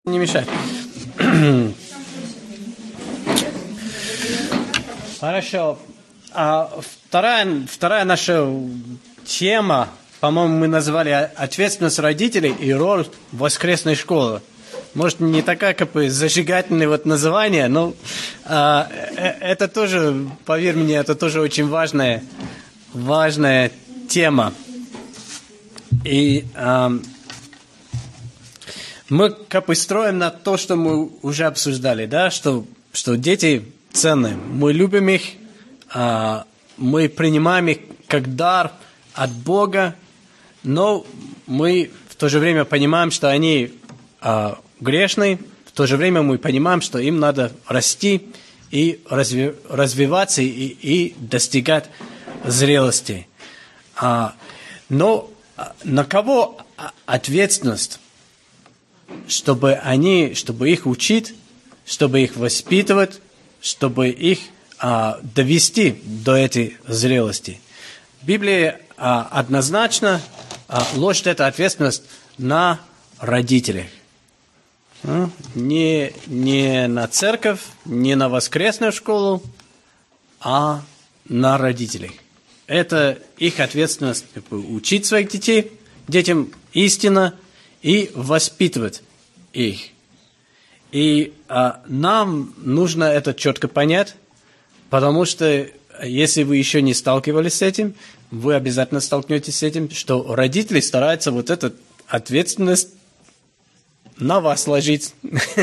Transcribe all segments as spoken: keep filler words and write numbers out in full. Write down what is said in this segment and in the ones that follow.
Не мешай. Хорошо. А вторая, вторая наша тема, по-моему, мы назвали «Ответственность родителей и роль воскресной школы». Может, не такая, как бы, зажигательное вот название, но а, это тоже, поверь мне, это тоже очень важная, важная тема. И а, мы как бы строим на то, что мы уже обсуждали, да, что, что дети ценны, мы любим их, а, мы принимаем их как дар от Бога, но мы в то же время понимаем, что они а, грешные, в то же время мы понимаем, что им надо расти и разви, развиваться и, и достигать зрелости. А, но на кого ответственность, чтобы они, чтобы их учить, чтобы их воспитывать, чтобы их а, довести до этой зрелости? В Библии а, однозначно а, ложит эта ответственность на родителей. Не, не на церковь, не на воскресную школу, а на родителей. Это их ответственность, как бы, учить своих детей, детям истинно и воспитывать их. И а, нам нужно это четко понять, потому что если вы еще не сталкивались с этим, вы обязательно столкнетесь с этим, что родители стараются вот эту ответственность на вас ложить.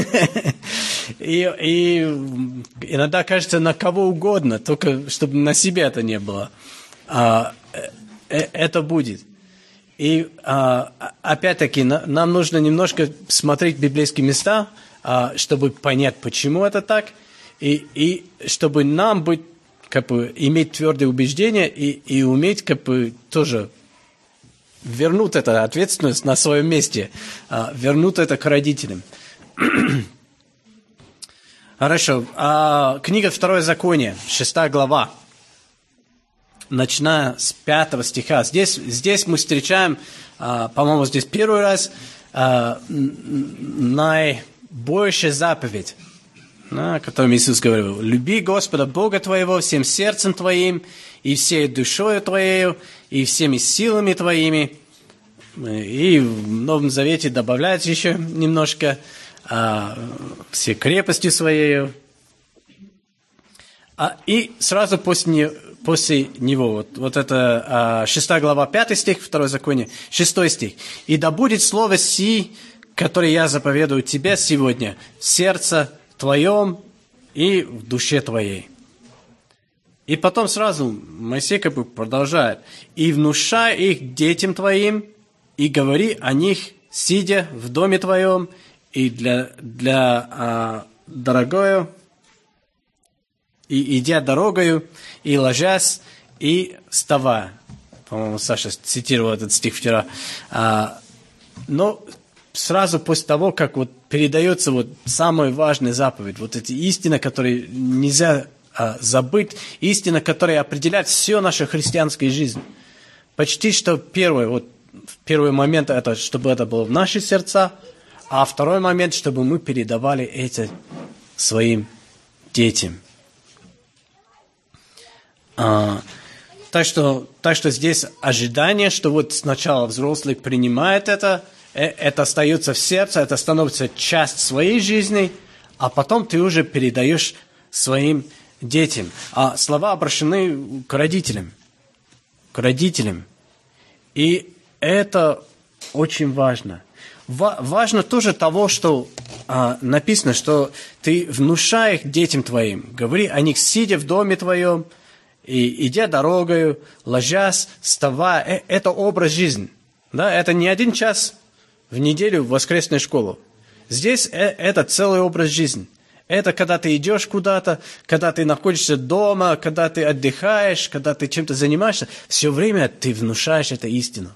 и, и иногда кажется на кого угодно, только чтобы на себя это не было. А, это будет. И а, опять-таки на, нам нужно немножко смотреть библейские места, а, чтобы понять, почему это так, и, и чтобы нам быть, как бы, иметь твердое убеждение и, и уметь, как бы, тоже вернуть эту ответственность на своем месте, а, вернуть это к родителям. Хорошо. А, книга Второе Законие, шестая глава. Начиная с пятого стиха. Здесь, здесь мы встречаем, а, по-моему, здесь первый раз а, наибольшая заповедь, да, о которой Иисус говорил. «Люби Господа Бога твоего всем сердцем твоим, и всей душою твоею, и всеми силами твоими». И в Новом Завете добавляется еще немножко а, «все крепостью своею». А, и сразу после После него, вот, вот это а, шестая глава, пятый стих, Второе Законие, шестой стих. «И да будет слово си, которое я заповедую тебе сегодня, в сердце твоем и в душе твоей». И потом сразу Моисей как бы продолжает. «И внушай их детям твоим, и говори о них, сидя в доме твоем, и для, для а, дорогою, и идя дорогою, и ложась, и вставая». По-моему, Саша цитировал этот стих вчера. А, но сразу после того, как вот передается вот самая важная заповедь, вот эти истины, которые нельзя а, забыть, истины, которые определяют всю нашу христианскую жизнь. Почти что первый, вот, первый момент, это чтобы это было в наши сердца, а второй момент, чтобы мы передавали это своим детям. А, так, что, так что здесь ожидание, что вот сначала взрослый принимает это, э, это остается в сердце, это становится часть своей жизни, а потом ты уже передаешь своим детям. А слова обращены к родителям. К родителям. И это очень важно. Ва- важно тоже того, что а, написано, что ты внушаешь детям твоим, говори о них, сидя в доме твоем, и идя дорогою, ложась, вставая, это образ жизни. Да? Это не один час в неделю в воскресную школу. Здесь это целый образ жизни. Это когда ты идешь куда-то, когда ты находишься дома, когда ты отдыхаешь, когда ты чем-то занимаешься, все время ты внушаешь эту истину.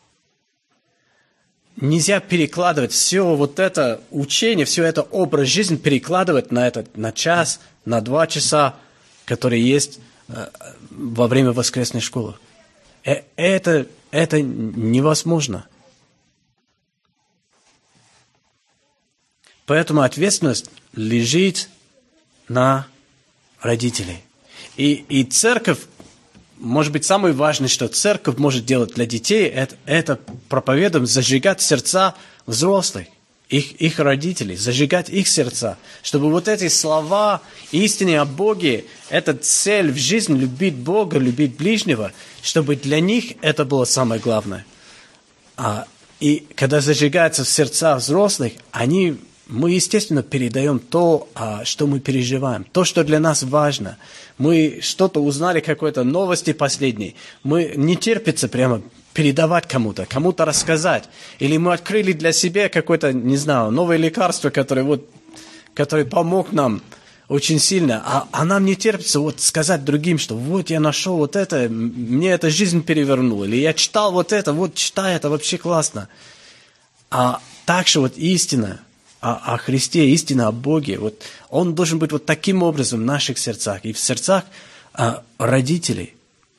Нельзя перекладывать все вот это учение, все это образ жизни, перекладывать на, этот, на час, на два часа, которые есть во время воскресной школы. Это, это невозможно. Поэтому ответственность лежит на родителей. И, и церковь, может быть, самое важное, что церковь может делать для детей, это, это проповедовать, зажигать сердца взрослых, их, их родителей, зажигать их сердца, чтобы вот эти слова истины о Боге, эта цель в жизни, любить Бога, любить ближнего, чтобы для них это было самое главное. А, и когда зажигается в сердца взрослых, они, мы, естественно, передаем то, а, что мы переживаем, то, что для нас важно. Мы что-то узнали, какой-то новости последней. Мы не терпится прямо передавать кому-то, кому-то рассказать. Или мы открыли для себя какое-то, не знаю, новое лекарство, которое, вот, которое помог нам очень сильно. А, а нам не терпится вот сказать другим, что вот я нашел вот это, мне эта жизнь перевернула. Или я читал вот это, вот читай, это вообще классно. А также вот истина о, о Христе, истина о Боге, вот, он должен быть вот таким образом в наших сердцах и в сердцах а, родителей.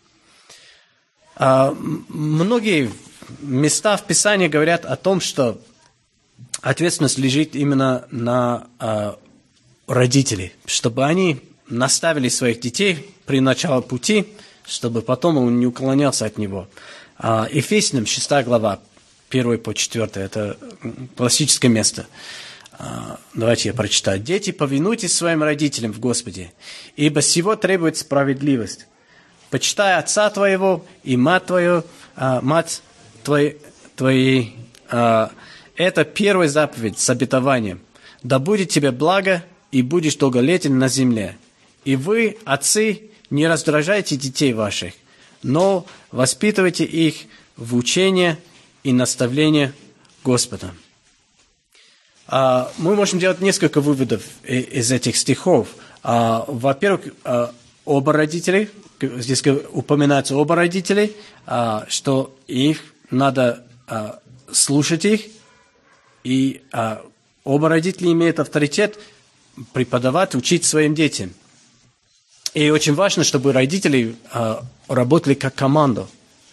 А, многие места в Писании говорят о том, что ответственность лежит именно на а, родителей, чтобы они наставили своих детей при начале пути, чтобы потом он не уклонялся от него. А, Ефесянам шестая глава, первый по четвёртый, это классическое место. Давайте я прочитаю. «Дети, повинуйтесь своим родителям в Господе, ибо сего требует справедливость. Почитай отца твоего и мать твою, а, мать твоей, твоей а, это первая заповедь с обетованием. Да будет тебе благо, и будешь долголетен на земле. И вы, отцы, не раздражайте детей ваших, но воспитывайте их в учение и наставление Господа». Мы можем делать несколько выводов из этих стихов. Во-первых, оба родителей, здесь упоминается оба родителей, что их надо слушать их, и оба родителя имеют авторитет преподавать, учить своим детям. И очень важно, чтобы родители работали как команда,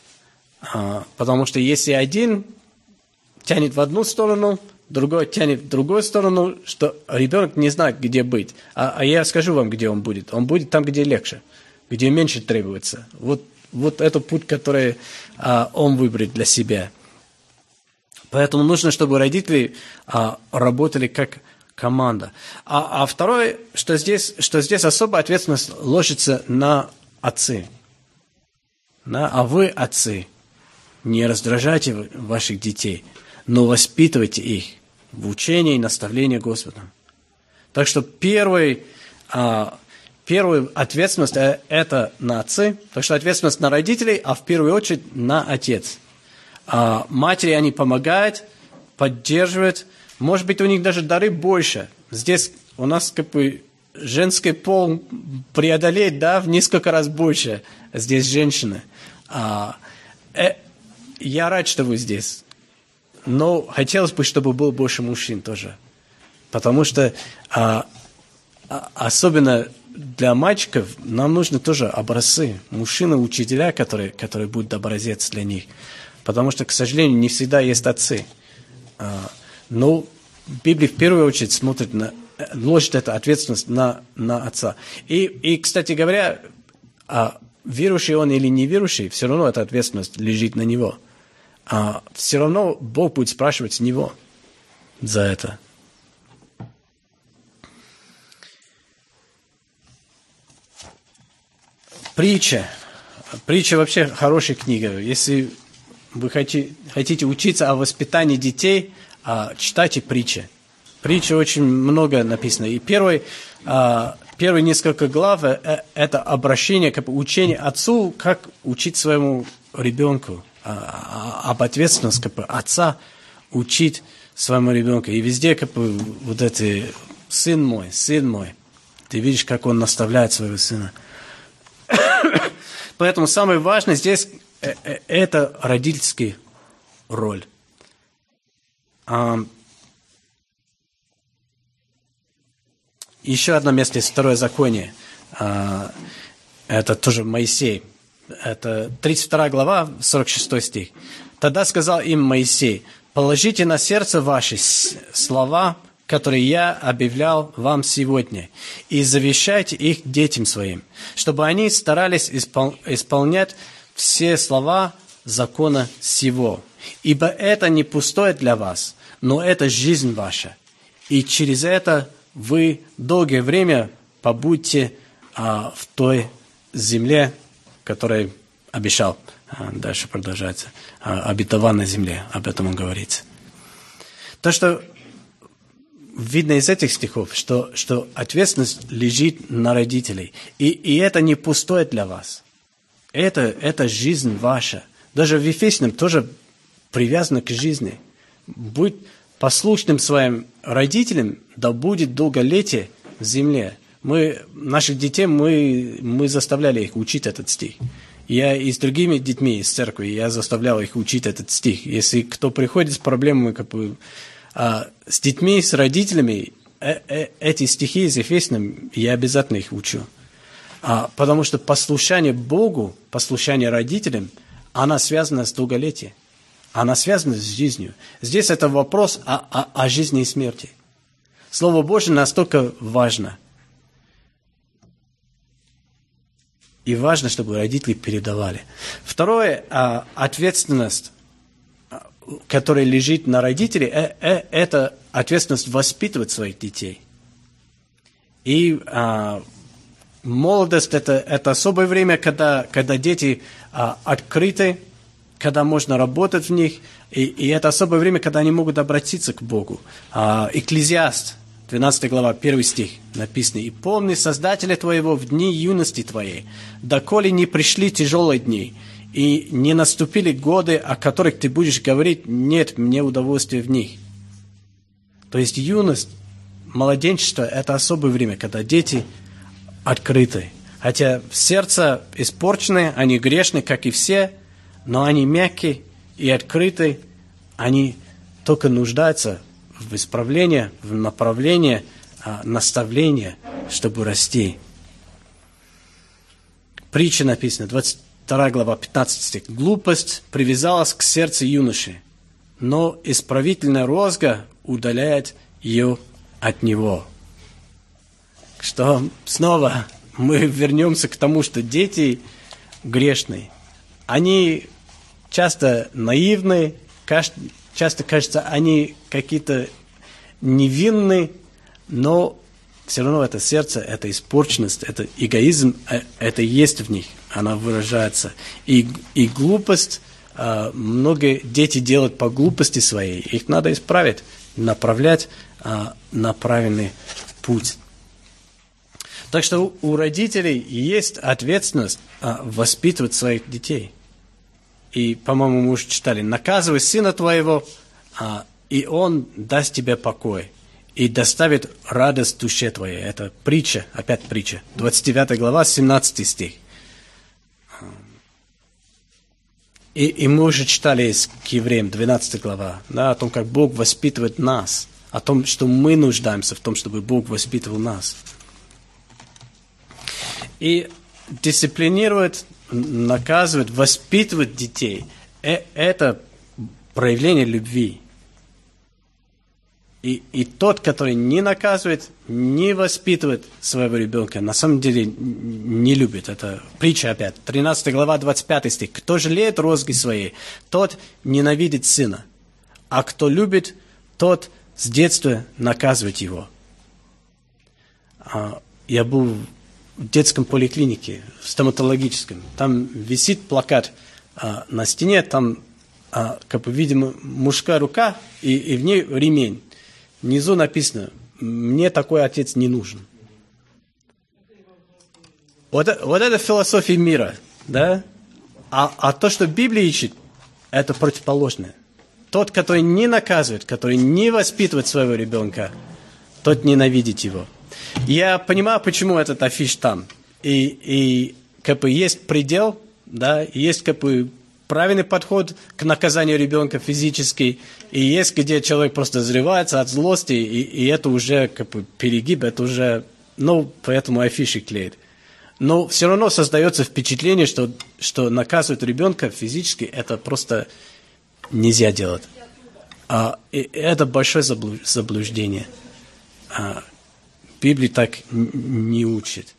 потому что если один тянет в одну сторону, другой тянет в другую сторону, что ребенок не знает, где быть. А, а я скажу вам, где он будет. Он будет там, где легче, где меньше требуется. Вот, вот это путь, который а, он выберет для себя. Поэтому нужно, чтобы родители а, работали как команда. А, а второе, что здесь, что здесь особая ответственность ложится на отцы. На, а вы, отцы, не раздражайте ваших детей, но воспитывайте их в учении и наставлении Господа. Так что первый, а, первая ответственность – это на отцы, так что ответственность на родителей, а в первую очередь на отец. А матери они помогают, поддерживают, может быть, у них даже дары больше. Здесь у нас как бы женский пол преодолеть, да, в несколько раз больше. Здесь женщины. А, э, я рад, что вы здесь. Но хотелось бы, чтобы было больше мужчин тоже. Потому что а, а, особенно для мальчиков нам нужны тоже образцы. Мужчины-учителя, которые, которые будут образец для них. Потому что, к сожалению, не всегда есть отцы. А, но Библия в первую очередь смотрит на, ложит эту ответственность на, на отца. И, и, кстати говоря, а, верующий он или неверующий, все равно эта ответственность лежит на него. А все равно Бог будет спрашивать с него за это. Притча. Притча вообще хорошая книга. Если вы хотите, хотите учиться о воспитании детей, читайте притчи. Притчи очень много написано. И первый, первые несколько глав – это обращение, как бы учение отцу, как учить своему ребенку. Об ответственности как бы, отца учить своему ребенку. И везде как бы вот это «сын мой, сын мой». Ты видишь, как он наставляет своего сына. Поэтому самое важное здесь – это родительская роль. Еще одно место из Второе Законие. Это тоже Моисей. Это тридцать вторая глава, сорок шестой стих. «Тогда сказал им Моисей: положите на сердце ваши слова, которые я объявлял вам сегодня, и завещайте их детям своим, чтобы они старались испол- исполнять все слова закона сего. Ибо это не пустое для вас, но это жизнь ваша. И через это вы долгое время побудьте а, в той земле, которую обещал. А, дальше продолжается. А, обетованной земле, об этом он говорит. То, что видно из этих стихов, что, что ответственность лежит на родителей. И, и это не пустое для вас. Это, это жизнь ваша. Даже в Ефесянам тоже привязано к жизни. Будь послушным своим родителям, да будет долголетие в земле. Мы, наших детей, мы, мы заставляли их учить этот стих. Я и с другими детьми из церкви, я заставлял их учить этот стих. Если кто приходит с проблемами как бы, а, с детьми, с родителями, э, э, эти стихи из Ефесянам, я обязательно их учу. А, потому что послушание Богу, послушание родителям, она связана с долголетием. Она связана с жизнью. Здесь это вопрос о, о, о жизни и смерти. Слово Божье настолько важно. И важно, чтобы родители передавали. Второе, а, ответственность, которая лежит на родителей, э, э, это ответственность воспитывать своих детей. И а, молодость это, – это особое время, когда, когда дети а, открыты, когда можно работать в них, и, и это особое время, когда они могут обратиться к Богу. А, Экклезиаст, двенадцатая глава, первый стих написано: «И помни Создателя твоего в дни юности твоей, доколе не пришли тяжелые дни, и не наступили годы, о которых ты будешь говорить: нет мне удовольствия в них». То есть юность, младенчество – это особое время, когда дети открыты. Хотя сердце испорченное, они грешны, как и все, но они мягкие и открыты, они только нуждаются в исправлении, в направлении, наставлении, чтобы расти. Притча написана, двадцать вторая глава, пятнадцатый стих. «Глупость привязалась к сердцу юноши, но исправительная розга удаляет ее от него». Что снова мы вернемся к тому, что дети грешные. Они часто наивны, часто кажется, они какие-то невинные, но все равно это сердце, это испорченность, это эгоизм, это есть в них, она выражается. И, и глупость, многие дети делают по глупости своей, их надо исправить, направлять на правильный путь. Так что у родителей есть ответственность воспитывать своих детей. И, по-моему, мы уже читали: «Наказывай сына твоего, а, и он даст тебе покой, и доставит радость душе твоей». Это притча, опять притча. двадцать девятая глава, семнадцатый стих. И, и мы уже читали к Евреям, двенадцатая глава, да, о том, как Бог воспитывает нас, о том, что мы нуждаемся в том, чтобы Бог воспитывал нас. И дисциплинирует, наказывать, воспитывать детей – это проявление любви. И, и тот, который не наказывает, не воспитывает своего ребенка, на самом деле не любит. Это притча опять. тринадцатая глава, двадцать пятый стих. «Кто жалеет розги своей, тот ненавидит сына, а кто любит, тот с детства наказывает его». Я был в детском поликлинике, в стоматологическом. Там висит плакат а, на стене, там, а, как бы, видимо, мужская рука, и, и в ней ремень. Внизу написано: «Мне такой отец не нужен». Вот, вот это философия мира, да? А, а то, что Библия ищет, это противоположное. Тот, который не наказывает, который не воспитывает своего ребенка, тот ненавидит его. Я понимаю, почему этот афиш там. И, и как бы есть предел, да, есть как бы правильный подход к наказанию ребенка физически, и есть, где человек просто взрывается от злости, и, и это уже как бы перегиб, это уже, ну, поэтому афиши клеят. Но все равно создается впечатление, что, что наказывать ребенка физически, это просто нельзя делать. А, и это большое заблуждение. А, Библия так не учит.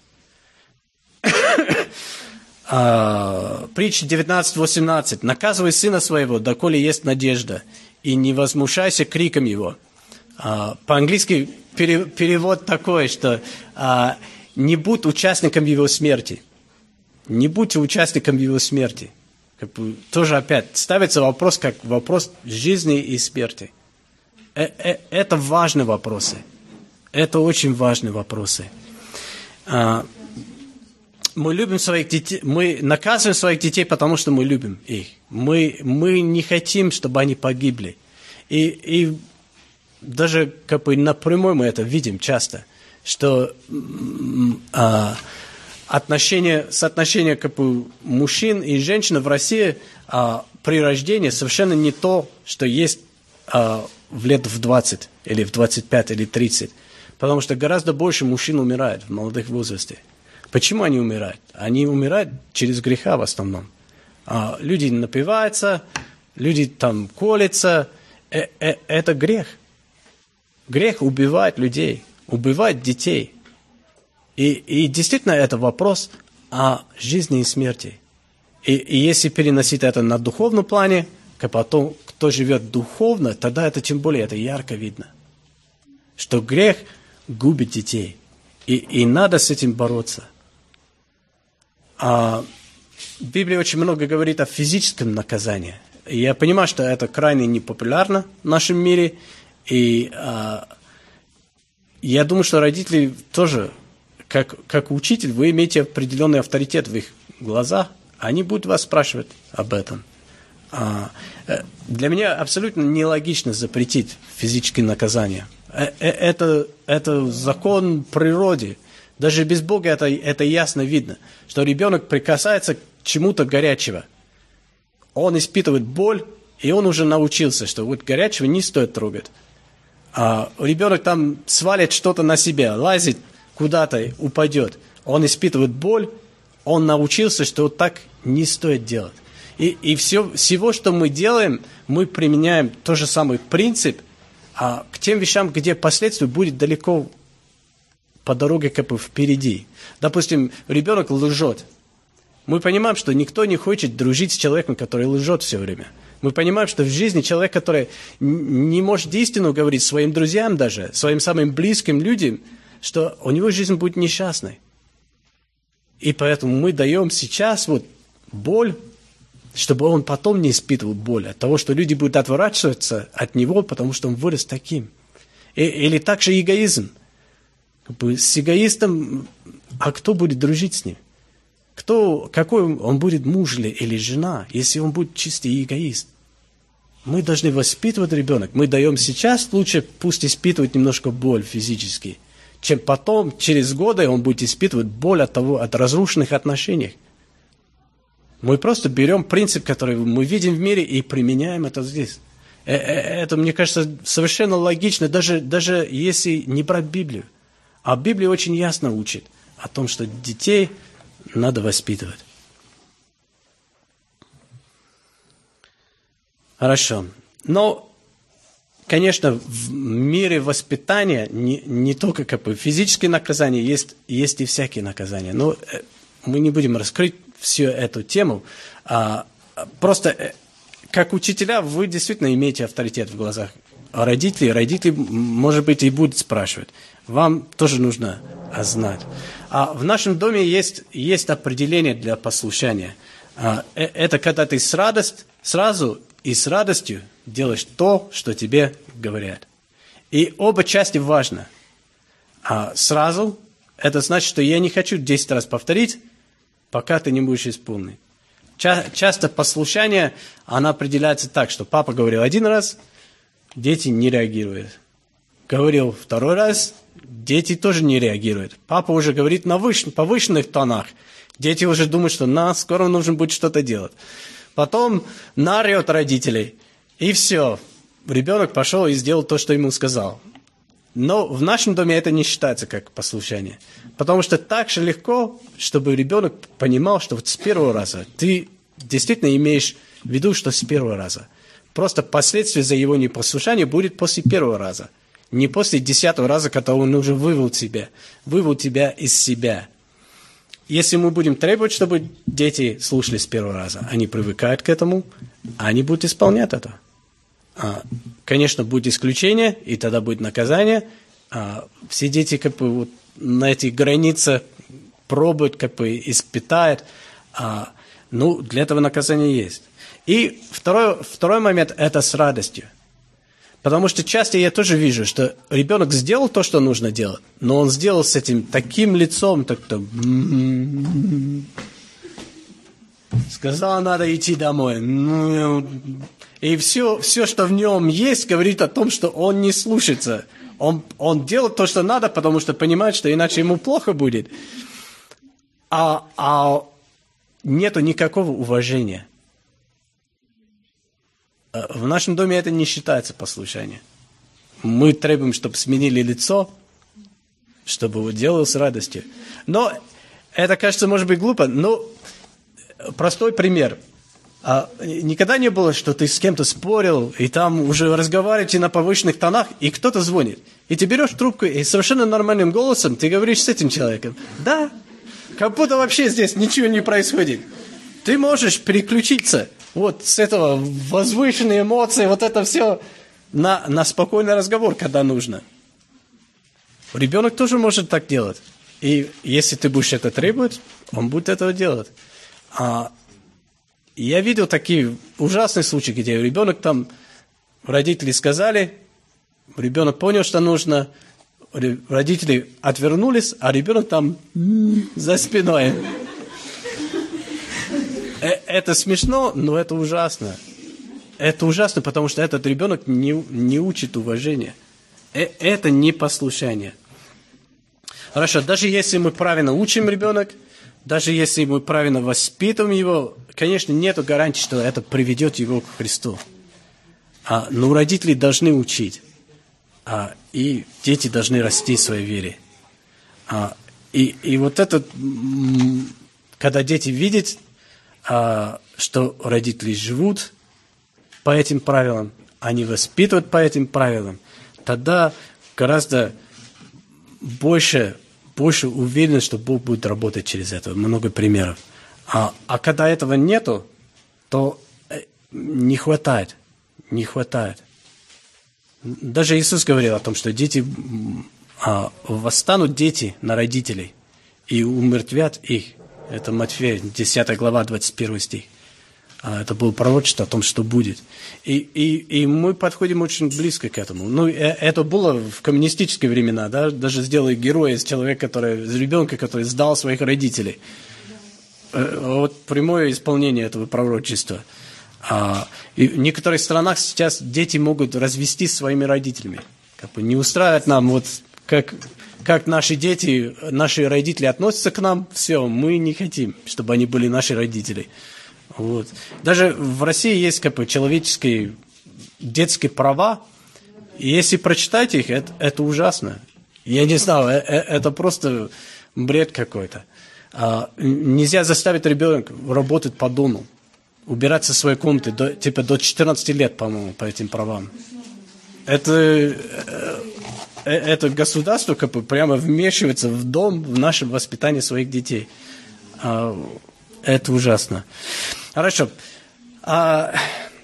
а, Притча девятнадцать восемнадцать. «Наказывай сына своего, доколе есть надежда, и не возмущайся криком его». А, по-английски пере, перевод такой, что а, «не будь участником его смерти». Не будьте участником его смерти. Как бы, тоже опять ставится вопрос как вопрос жизни и смерти. Э -э Это важные вопросы. Это очень важные вопросы. А, мы любим своих детей, мы наказываем своих детей, потому что мы любим их. Мы, мы не хотим, чтобы они погибли. И, и даже как бы напрямую мы это видим часто, что а, отношение, соотношение как бы, мужчин и женщин в России а, при рождении совершенно не то, что есть а, в лет в двадцать, или в двадцать пять, или тридцать. Потому что гораздо больше мужчин умирает в молодых возрасте. Почему они умирают? Они умирают через греха в основном. А, люди напиваются, люди там колятся. Э -э Это грех. Грех убивает людей, убивает детей. И, и действительно это вопрос о жизни и смерти. И, и если переносить это на духовном плане, как потом, кто живет духовно, тогда это тем более это ярко видно. Что грех губит детей. И, и надо с этим бороться. А Библия очень много говорит о физическом наказании. И я понимаю, что это крайне непопулярно в нашем мире. И а, я думаю, что родители тоже, как, как учитель, вы имеете определенный авторитет в их глазах. Они будут вас спрашивать об этом. А, для меня абсолютно нелогично запретить физические наказания. Это, это закон природы. Даже без Бога это, это ясно видно, что ребенок прикасается к чему-то горячего. Он испытывает боль, и он уже научился, что вот горячего не стоит трогать. А ребенок там свалит что-то на себя, лазит куда-то, упадет. Он испытывает боль, он научился, что так не стоит делать. И, и все, всего, что мы делаем, мы применяем тот же самый принцип, а к тем вещам, где последствия будет далеко по дороге как бы впереди. Допустим, ребенок лжет. Мы понимаем, что никто не хочет дружить с человеком, который лжет все время. Мы понимаем, что в жизни человек, который не может истину говорить своим друзьям даже, своим самым близким людям, что у него жизнь будет несчастной. И поэтому мы даем сейчас вот боль, чтобы он потом не испытывал боль от того, что люди будут отворачиваться от него, потому что он вырос таким. И, или также эгоизм. Как бы с эгоистом, а кто будет дружить с ним? Кто, какой он будет муж или, или жена, если он будет чистый эгоист? Мы должны воспитывать ребенка. Мы даем сейчас, лучше пусть испытывает немножко боль физически, чем потом, через годы, он будет испытывать боль от того, от разрушенных отношений. Мы просто берем принцип, который мы видим в мире, и применяем это здесь. Это, мне кажется, совершенно логично, даже, даже если не брать Библию. А Библия очень ясно учит о том, что детей надо воспитывать. Хорошо. Но, конечно, в мире воспитания не, не только как бы физические наказания, есть, есть и всякие наказания. Но мы не будем раскрыть всю эту тему. А, просто как учителя вы действительно имеете авторитет в глазах родителей. Родители, может быть, и будут спрашивать. Вам тоже нужно знать. А в нашем доме есть, есть определение для послушания. А, это когда ты с радостью, сразу и с радостью делаешь то, что тебе говорят. И оба части важны. А сразу это значит, что я не хочу десять раз повторить, пока ты не будешь исполнить. Ча- часто послушание, оно определяется так, что папа говорил один раз, дети не реагируют. Говорил второй раз, дети тоже не реагируют. Папа уже говорит на выш- повышенных тонах. Дети уже думают, что на, скоро нужно будет что-то делать. Потом наорет родителей. И все. Ребенок пошел и сделал то, что ему сказал. Но в нашем доме это не считается как послушание. Потому что так же легко, чтобы ребенок понимал, что вот с первого раза ты действительно имеешь в виду, что с первого раза. Просто последствия за его непослушание будет после первого раза. Не после десятого раза, когда он уже вывел тебя, вывел тебя из себя. Если мы будем требовать, чтобы дети слушали с первого раза, они привыкают к этому, они будут исполнять это. А, конечно, будет исключение, и тогда будет наказание. А, все дети как бы вот на этих границах пробуют, как бы испытают. А, ну, для этого наказание есть. И второй, второй момент – это с радостью. Потому что часто я тоже вижу, что ребенок сделал то, что нужно делать, но он сделал с этим таким лицом, так-то... Сказал, надо идти домой. И все, все, что в нем есть, говорит о том, что он не слушается. Он, он делает то, что надо, потому что понимает, что иначе ему плохо будет. А, а нету никакого уважения. В нашем доме это не считается послушанием. Мы требуем, чтобы сменили лицо, чтобы его делал с радостью. Но это, кажется, может быть глупо, но простой пример. А, никогда не было, что ты с кем-то спорил, и там уже разговариваете на повышенных тонах, и кто-то звонит. И ты берешь трубку, и совершенно нормальным голосом ты говоришь с этим человеком. Да, как будто вообще здесь ничего не происходит. Ты можешь переключиться вот с этого возвышенной эмоции, вот это все на, на спокойный разговор, когда нужно. Ребенок тоже может так делать. И если ты будешь это требовать, он будет этого делать. А я видел такие ужасные случаи, где ребенок там, родители сказали, ребенок понял, что нужно, родители отвернулись, а ребенок там за спиной. Это смешно, но это ужасно. Это ужасно, потому что этот ребенок не, не учит уважения. Это не послушание. Хорошо, даже если мы правильно учим ребенка, даже если мы правильно воспитываем его, конечно, нет гарантии, что это приведет его к Христу. А, но родители должны учить. А, и дети должны расти в своей вере. А, и, и вот это, когда дети видят, а, что родители живут по этим правилам, они воспитывают по этим правилам, тогда гораздо больше, больше уверенность, что Бог будет работать через это. Много примеров. А, а когда этого нету, то не хватает. Не хватает. Даже Иисус говорил о том, что дети, а, восстанут дети на родителей и умертвят их. Это Матфея, десятая глава, двадцать первый стих. А, это было пророчество о том, что будет. И, и, и мы подходим очень близко к этому. Ну, это было в коммунистические времена, да? Даже сделали героя из человека, который, из ребенка, который сдал своих родителей. Вот прямое исполнение этого пророчества. А, и в некоторых странах сейчас дети могут развестись с своими родителями. Как бы не устраивает нам, вот как, как наши дети, наши родители относятся к нам, все, мы не хотим, чтобы они были наши родители. Вот. Даже в России есть как бы человеческие детские права, и если прочитать их, это, это ужасно. Я не знаю, это просто бред какой-то. А, нельзя заставить ребенка работать по дому, убираться в своей комнате, до, типа до четырнадцати лет, по-моему, по этим правам. Это, это государство как бы прямо вмешивается в дом, в наше воспитание своих детей. А, это ужасно. Хорошо. А,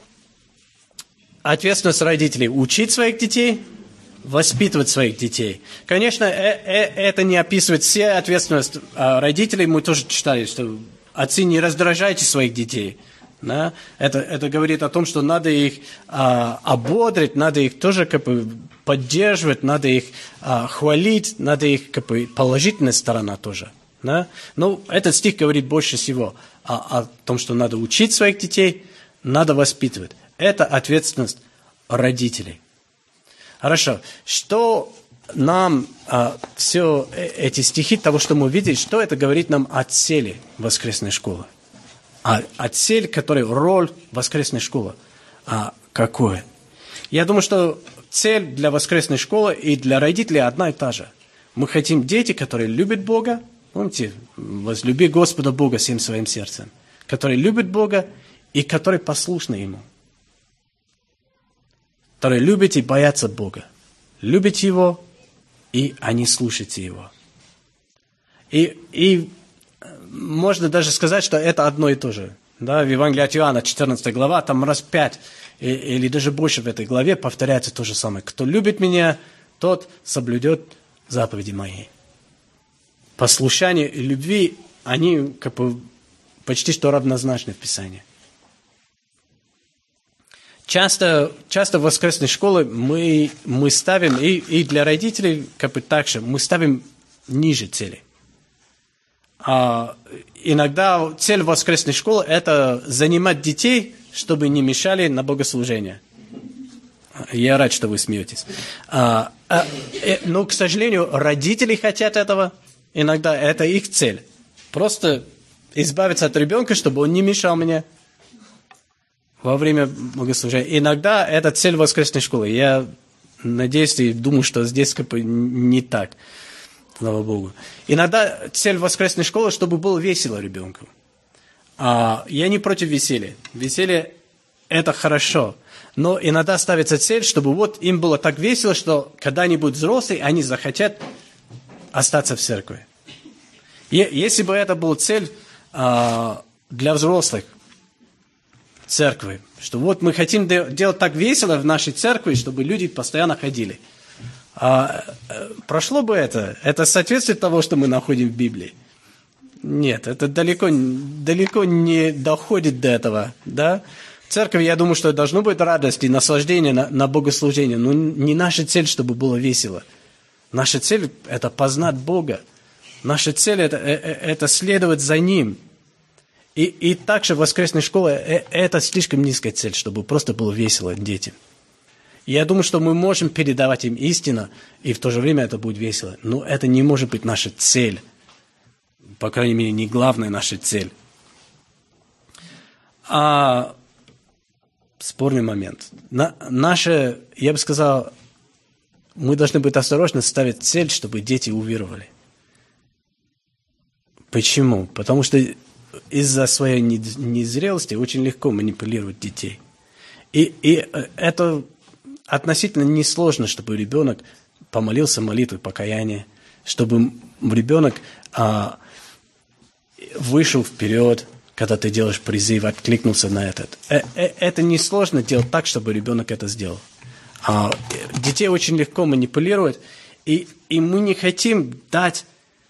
ответственность родителей – учить своих детей, воспитывать своих детей. Конечно, э- э- это не описывает все ответственности родителей. Мы тоже читали, что отцы, не раздражайте своих детей. Да? Это, это говорит о том, что надо их а, ободрить, надо их тоже как бы поддерживать, надо их а, хвалить, надо их как бы положительная сторона тоже. Да? Но этот стих говорит больше всего о, о том, что надо учить своих детей, надо воспитывать. Это ответственность родителей. Хорошо. Что нам а, все эти стихи, того, что мы видели, что это говорит нам о цели воскресной школы? А, о цели, которая роль воскресной школы. А, какое? Я думаю, что цель для воскресной школы и для родителей одна и та же. Мы хотим дети, которые любят Бога. Помните, возлюби Господа Бога всем своим сердцем. Которые любят Бога и которые послушны Ему. Которые любят и боятся Бога. любите Его, и они слушаются Его. И, и можно даже сказать, что это одно и то же. Да, в Евангелии от Иоанна, четырнадцатая глава, там раз пять или даже больше в этой главе повторяется то же самое. Кто любит меня, тот соблюдет заповеди мои. Послушание и любви, они как бы почти что равнозначны в Писании. Часто, часто в воскресной школе мы, мы ставим, и, и для родителей как бы так же, мы ставим ниже цели. А иногда цель воскресной школы – это занимать детей, чтобы не мешали на богослужение. Я рад, что вы смеетесь. А, а, э, но, к сожалению, родители хотят этого. Иногда это их цель. Просто избавиться от ребенка, чтобы он не мешал мне во время богослужения. Иногда это цель воскресной школы. Я надеюсь и думаю, что здесь как бы не так. Слава Богу. Иногда цель воскресной школы, чтобы было весело ребенку. А я не против веселья. Веселье – это хорошо. Но иногда ставится цель, чтобы вот им было так весело, что когда они будут взрослые, они захотят остаться в церкви. И если бы это была цель а, для взрослых церкви, что вот мы хотим де- делать так весело в нашей церкви, чтобы люди постоянно ходили. А, а, прошло бы это? Это соответствует тому, что мы находим в Библии? Нет, это далеко, далеко не доходит до этого. Да? В церкви, я думаю, что должно быть радость и наслаждение на, на богослужение, но не наша цель, чтобы было весело. Наша цель – это познать Бога. Наша цель – это, это следовать за Ним. И, и также воскресная школа – это слишком низкая цель, чтобы просто было весело детям. И я думаю, что мы можем передавать им истину, и в то же время это будет весело. Но это не может быть наша цель. По крайней мере, не главная наша цель. А спорный момент. На, наша, я бы сказал, мы должны быть осторожны ставить цель, чтобы дети уверовали. Почему? Потому что из-за своей незрелости очень легко манипулировать детей. И, и это относительно несложно, чтобы ребенок помолился молитвой покаяния, чтобы ребенок а, вышел вперед, когда ты делаешь призыв, откликнулся на этот. Это несложно делать так, чтобы ребенок это сделал. А, детей очень легко манипулировать, и, и мы не хотим дать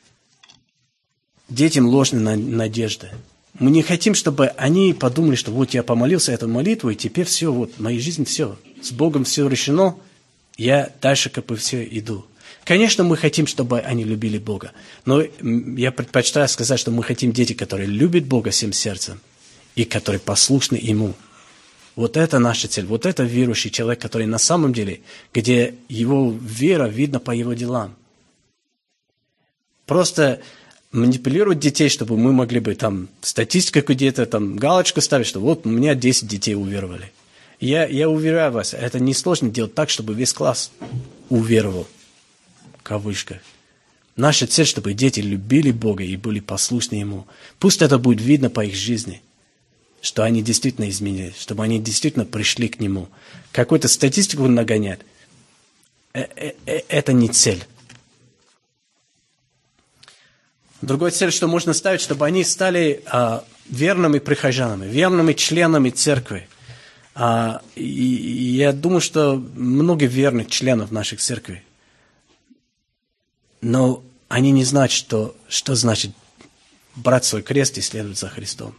детям ложные надежды. Мы не хотим, чтобы они подумали, что вот я помолился эту молитву, и теперь все, вот в моей жизни все. С Богом все решено, я дальше как бы все иду. Конечно, мы хотим, чтобы они любили Бога, но я предпочитаю сказать, что мы хотим дети, которые любят Бога всем сердцем и которые послушны Ему. Вот это наша цель, вот это верующий человек, который на самом деле, где его вера видна по его делам. Просто манипулировать детей, чтобы мы могли бы там статистику где-то, там галочку ставить, что вот у меня десять детей уверовали. Я, я уверяю вас, это несложно делать так, чтобы весь класс уверовал. В кавычках. Наша цель, чтобы дети любили Бога и были послушны Ему. Пусть это будет видно по их жизни, что они действительно изменились, чтобы они действительно пришли к Нему. Какую-то статистику нагонять – это не цель. Другая цель, что можно ставить, чтобы они стали а, верными прихожанами, верными членами церкви. А, и, и я думаю, что много верных членов наших церквей. Но они не знают, что, что значит брать свой крест и следовать за Христом.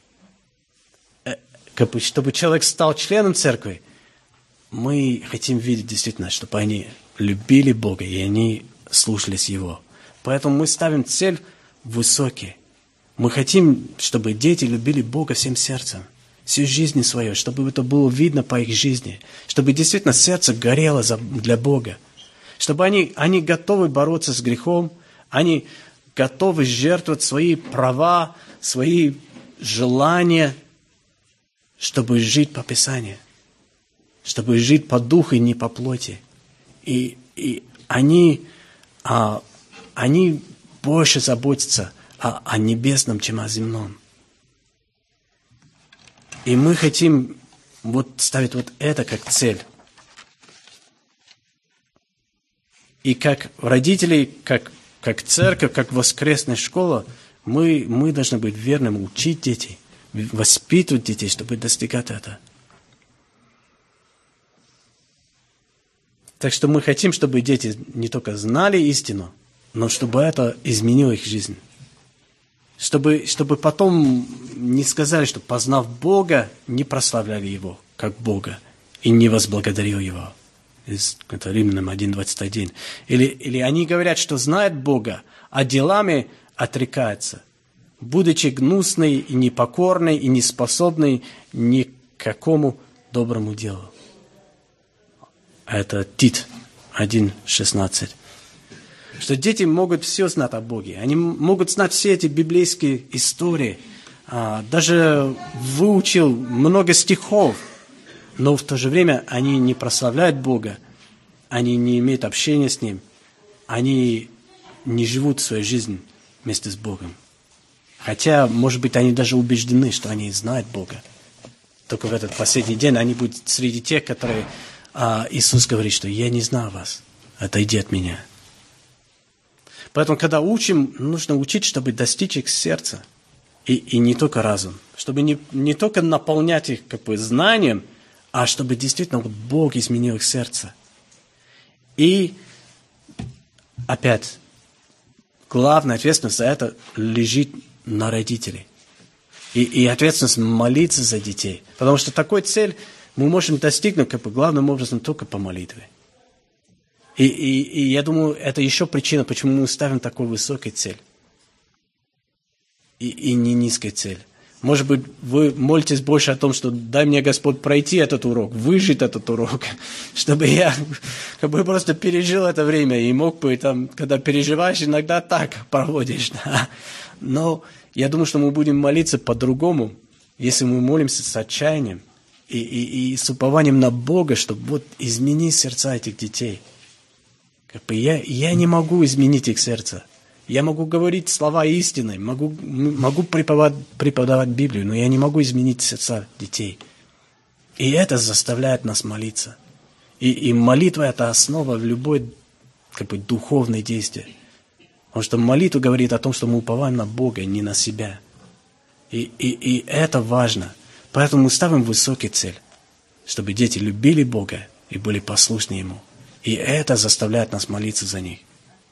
Чтобы человек стал членом церкви, мы хотим видеть действительно, чтобы они любили Бога, и они слушались Его. Поэтому мы ставим цель высокий. Мы хотим, чтобы дети любили Бога всем сердцем, всю жизнь свою, чтобы это было видно по их жизни, чтобы действительно сердце горело за, для Бога, чтобы они, они готовы бороться с грехом, они готовы жертвовать свои права, свои желания, чтобы жить по Писанию, чтобы жить по духу и не по плоти. И, и они, а, они больше заботятся о, о небесном, чем о земном. И мы хотим вот ставить вот это как цель. И как родители, как, как церковь, как воскресная школа, мы, мы должны быть верными, учить детей, воспитывать детей, чтобы достигать этого. Так что мы хотим, чтобы дети не только знали истину, но чтобы это изменило их жизнь. Чтобы, чтобы потом не сказали, что, познав Бога, не прославляли Его как Бога и не возблагодарил Его. Это Римлянам один двадцать один. Или, или они говорят, что знают Бога, а делами отрекаются, будучи гнусной и непокорной и неспособной ни к какому доброму делу. Это Тит один шестнадцать. Что дети могут все знать о Боге. Они могут знать все эти библейские истории. Даже выучил много стихов. Но в то же время они не прославляют Бога. Они не имеют общения с Ним. Они не живут свою жизнь вместе с Богом. Хотя, может быть, они даже убеждены, что они знают Бога. Только в этот последний день они будут среди тех, которые а, Иисус говорит, что «Я не знаю вас, отойди от меня». Поэтому, когда учим, нужно учить, чтобы достичь их сердца. И, и не только разум. Чтобы не, не только наполнять их как бы знанием, а чтобы действительно вот Бог изменил их сердце. И опять, главная ответственность за это лежит на родителей. И, и ответственность молиться за детей. Потому что такой цель мы можем достигнуть как бы главным образом только по молитве. И, и, и я думаю, это еще причина, почему мы ставим такую высокую цель. И, и не низкую цель. Может быть, вы молитесь больше о том, что дай мне Господь пройти этот урок, выжить этот урок, чтобы я как бы просто пережил это время и мог бы, там, когда переживаешь, иногда так проводишь. Да? Но я думаю, что мы будем молиться по-другому, если мы молимся с отчаянием и, и, и с упованием на Бога, чтобы вот изменить сердца этих детей. Как бы я, я не могу изменить их сердце. Я могу говорить слова истины, могу, могу преподавать, преподавать Библию, но я не могу изменить сердца детей. И это заставляет нас молиться. И, и молитва – это основа в любой как бы, духовной действии. Потому что молитва говорит о том, что мы уповаем на Бога, не на себя. И, и, и это важно. Поэтому мы ставим высокую цель, чтобы дети любили Бога и были послушны Ему. И это заставляет нас молиться за них.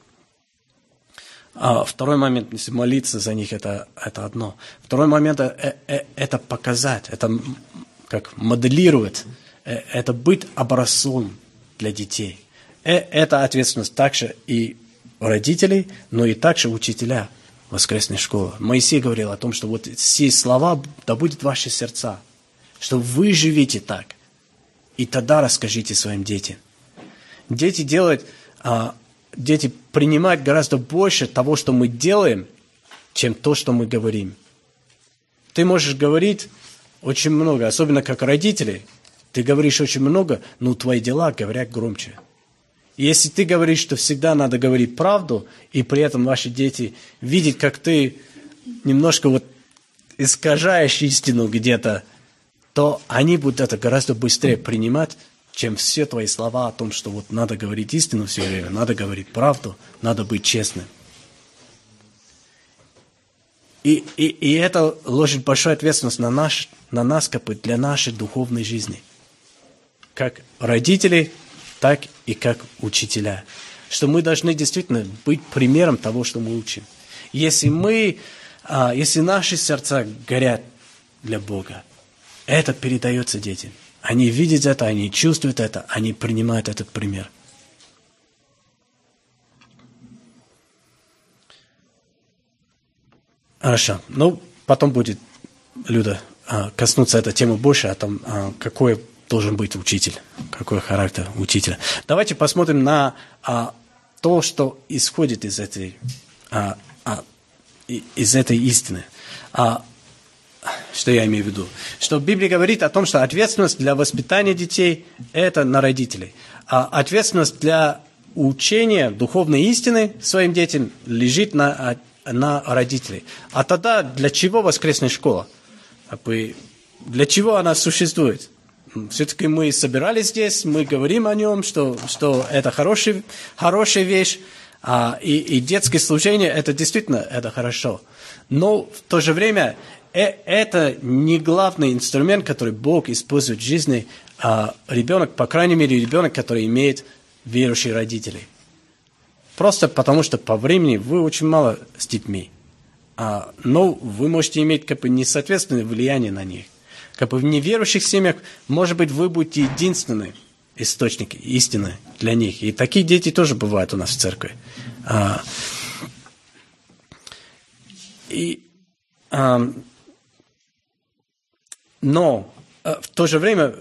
А второй момент, если молиться за них, это, это одно. Второй момент это, это показать, это как моделировать, это быть образцом для детей. Это ответственность также и родителей, но и также учителя воскресной школы. Моисей говорил о том, что вот все слова да будут ваши сердца, что вы живите так, и тогда расскажите своим детям. Дети делают... Дети принимают гораздо больше того, что мы делаем, чем то, что мы говорим. Ты можешь говорить очень много, особенно как родители. Ты говоришь очень много, но твои дела говорят громче. И если ты говоришь, что всегда надо говорить правду, и при этом ваши дети видят, как ты немножко вот искажаешь истину где-то, то они будут это гораздо быстрее принимать, чем все твои слова о том, что вот надо говорить истину все время, надо говорить правду, надо быть честным. И, и, и это ложит большую ответственность на, наш, на нас, как бы для нашей духовной жизни. Как родители, так и как учителя. Что мы должны действительно быть примером того, что мы учим. Если мы, если наши сердца горят для Бога, это передается детям. Они видят это, они чувствуют это, они принимают этот пример. Хорошо. Ну, потом будет, Люда, коснуться этой темы больше, о том, какой должен быть учитель, какой характер учителя. Давайте посмотрим на то, что исходит из этой, из этой истины. Что я имею в виду? Что Библия говорит о том, что ответственность для воспитания детей – это на родителей. А ответственность для учения духовной истины своим детям лежит на, на родителей. А тогда для чего воскресная школа? Для чего она существует? все-таки мы собирались здесь, мы говорим о нем, что, что это хороший, хорошая вещь, а, и, и детское служение, это действительно это хорошо. Но в то же время э, это не главный инструмент, который Бог использует в жизни а, ребенок, по крайней мере, ребенок, который имеет верующие родителей. Просто потому, что по времени вы очень мало с детьми. А, но вы можете иметь как бы несоответственное влияние на них. Как бы в неверующих семьях, может быть, вы будете единственный источник истины для них. И такие дети тоже бывают у нас в церкви. А, и, а, но в то же время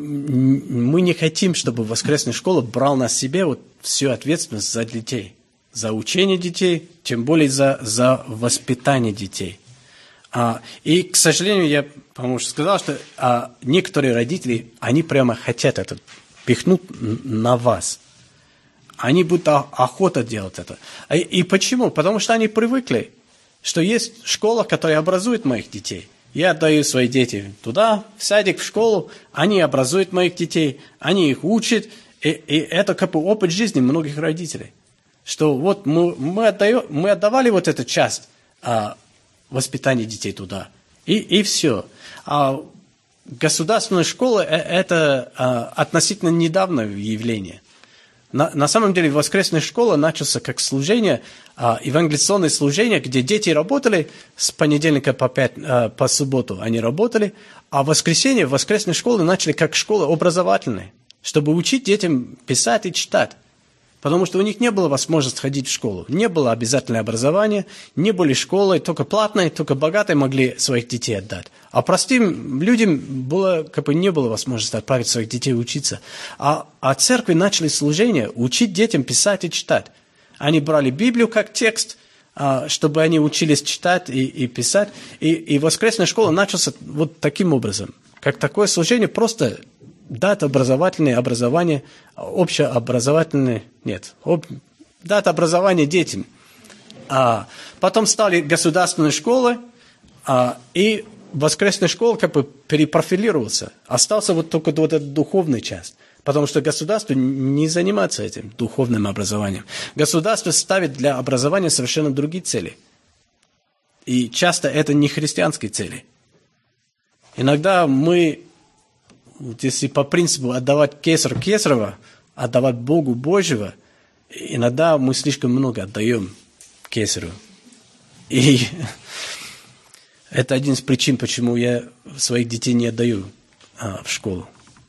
мы не хотим, чтобы воскресная школа брала на себе вот всю ответственность за детей, за учение детей, тем более за, за воспитание детей. А, и, к сожалению, я, по-моему, сказал, что а, некоторые родители, они прямо хотят это пихнуть на вас. Они будут охота делать это. И, и почему? Потому что они привыкли, что есть школа, которая образует моих детей. Я отдаю своих детей туда, в садик, в школу, они образуют моих детей, они их учат, и, и это как бы опыт жизни многих родителей. Что вот мы, мы, отдаем, мы отдавали вот эту часть а, воспитания детей туда, и, и все. А государственная школа – это а, относительно недавнее явление. На, на самом деле воскресная школа начался как служение, а, евангелизационное служение, где дети работали с понедельника по, пять, а, по субботу, они работали, а в воскресенье воскресные школы начали как школы образовательные, чтобы учить детям писать и читать. Потому что у них не было возможности ходить в школу. Не было обязательного образования, не были школы, только платные, только богатые могли своих детей отдать. А простым людям было, как бы не было возможности отправить своих детей учиться. А, а церкви начали служение учить детям писать и читать. Они брали Библию как текст, а, чтобы они учились читать и, и писать. И, и воскресная школа началась вот таким образом. Как такое служение просто... Дать образовательное образование, общеобразовательное, нет, об, дать образование детям. А, потом стали государственные школы, а, и воскресная школа как бы перепрофилировался. Остался вот только вот эта духовная часть. Потому что государство не занимается этим духовным образованием. Государство ставит для образования совершенно другие цели. И часто это не христианские цели. Иногда мы... Вот если по принципу отдавать кесарю кесарева, отдавать Богу Божьего, иногда мы слишком много отдаем кесарю. И это один из причин, почему я своих детей не отдаю а, в школу.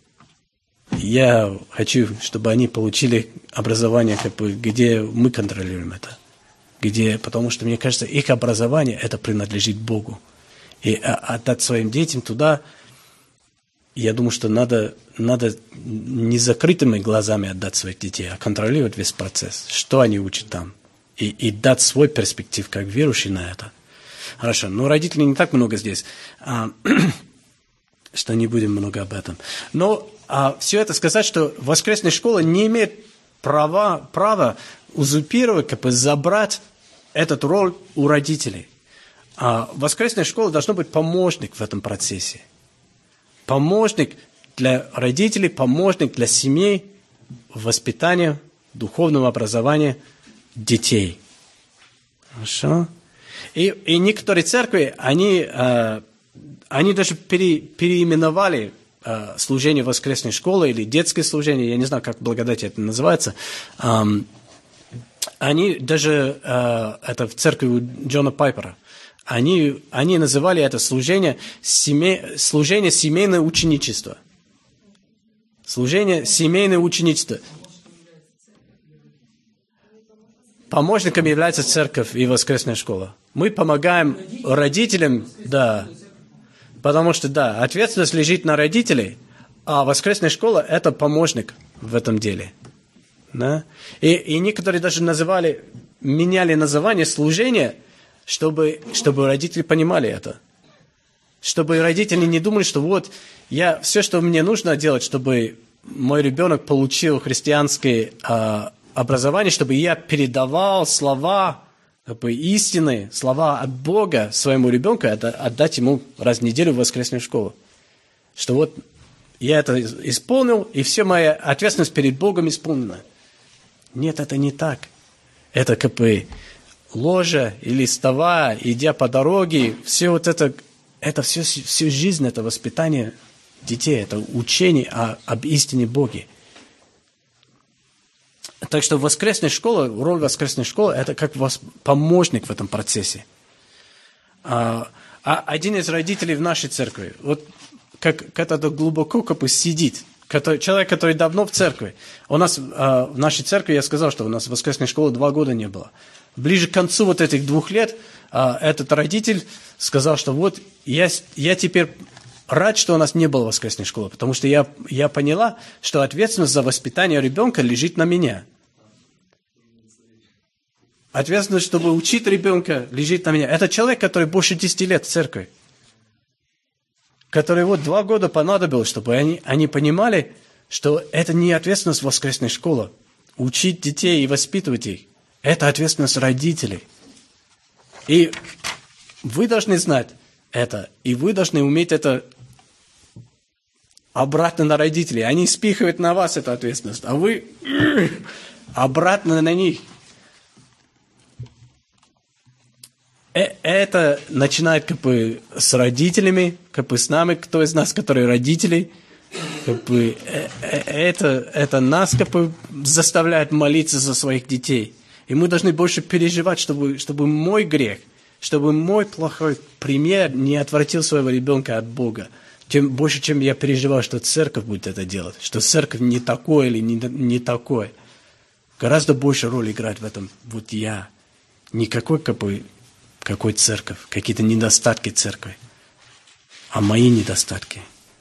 Я хочу, чтобы они получили образование, как бы, где мы контролируем это. Где, потому что, мне кажется, их образование, это принадлежит Богу. И а, отдать своим детям туда... Я думаю, что надо, надо не закрытыми глазами отдать своих детей, а контролировать весь процесс, что они учат там, и, и дать свой перспектив как верующий на это. Хорошо, но родителей не так много здесь, а, что не будем много об этом. Но а, все это сказать, что воскресная школа не имеет права, права узурпировать, как бы забрать эту роль у родителей. А воскресная школа должна быть помощник в этом процессе. Помощник для родителей, помощник для семей в воспитании, духовного образования детей. Хорошо? И, и некоторые церкви, они, э, они даже пере, переименовали э, служение воскресной школы или детское служение, я не знаю, как благодать это называется. Э, они даже, э, это в церкви у Джона Пайпера, Они, они называли это служение, семей, служение семейное ученичество. Служение семейное ученичество. Помощником является церковь и воскресная школа. Мы помогаем родителям, да, потому что, да, ответственность лежит на родителей, а воскресная школа – это помощник в этом деле. Да? И, и некоторые даже называли, меняли название служения, Чтобы, чтобы родители понимали это. Чтобы родители не думали, что вот я, все, что мне нужно делать, чтобы мой ребенок получил христианское э, образование, чтобы я передавал слова, как бы, истины, слова от Бога своему ребенку, это отдать ему раз в неделю в воскресную школу. Что вот я это исполнил, и все моя ответственность перед Богом исполнена. Нет, это не так. Это как бы ложа или става, идя по дороге, все вот это, это все, всю жизнь, это воспитание детей, это учение о, об истине Боге. Так что воскресная школа, роль воскресной школы, это как помощник в этом процессе. А, а один из родителей в нашей церкви, вот как это глубоко как бы сидит, который, человек, который давно в церкви. У нас а, в нашей церкви, я сказал, что у нас воскресной школы два года не было. Ближе к концу вот этих двух лет а, этот родитель сказал, что вот я, я теперь рад, что у нас не было воскресной школы, потому что я, я поняла, что ответственность за воспитание ребенка лежит на меня. Ответственность, чтобы учить ребенка, лежит на меня. Это человек, который больше десяти лет в церкви, который вот два года понадобилось, чтобы они, они понимали, что это не ответственность воскресной школы. Учить детей и воспитывать их. Это ответственность родителей. И вы должны знать это, и вы должны уметь это обратно на родителей. Они спихивают на вас эту ответственность, а вы обратно на них. Это начинает как бы с родителями, как бы с нами, кто из нас, которые родители, как бы это, это нас как бы заставляет молиться за своих детей. И мы должны больше переживать, чтобы, чтобы мой грех, чтобы мой плохой пример не отвратил своего ребенка от Бога. Тем больше, чем я переживал, что церковь будет это делать, что церковь не такое или не, не такое. Гораздо больше роль играет в этом вот я. Никакой как бы какой церковь, какие-то недостатки церкви, а мои недостатки.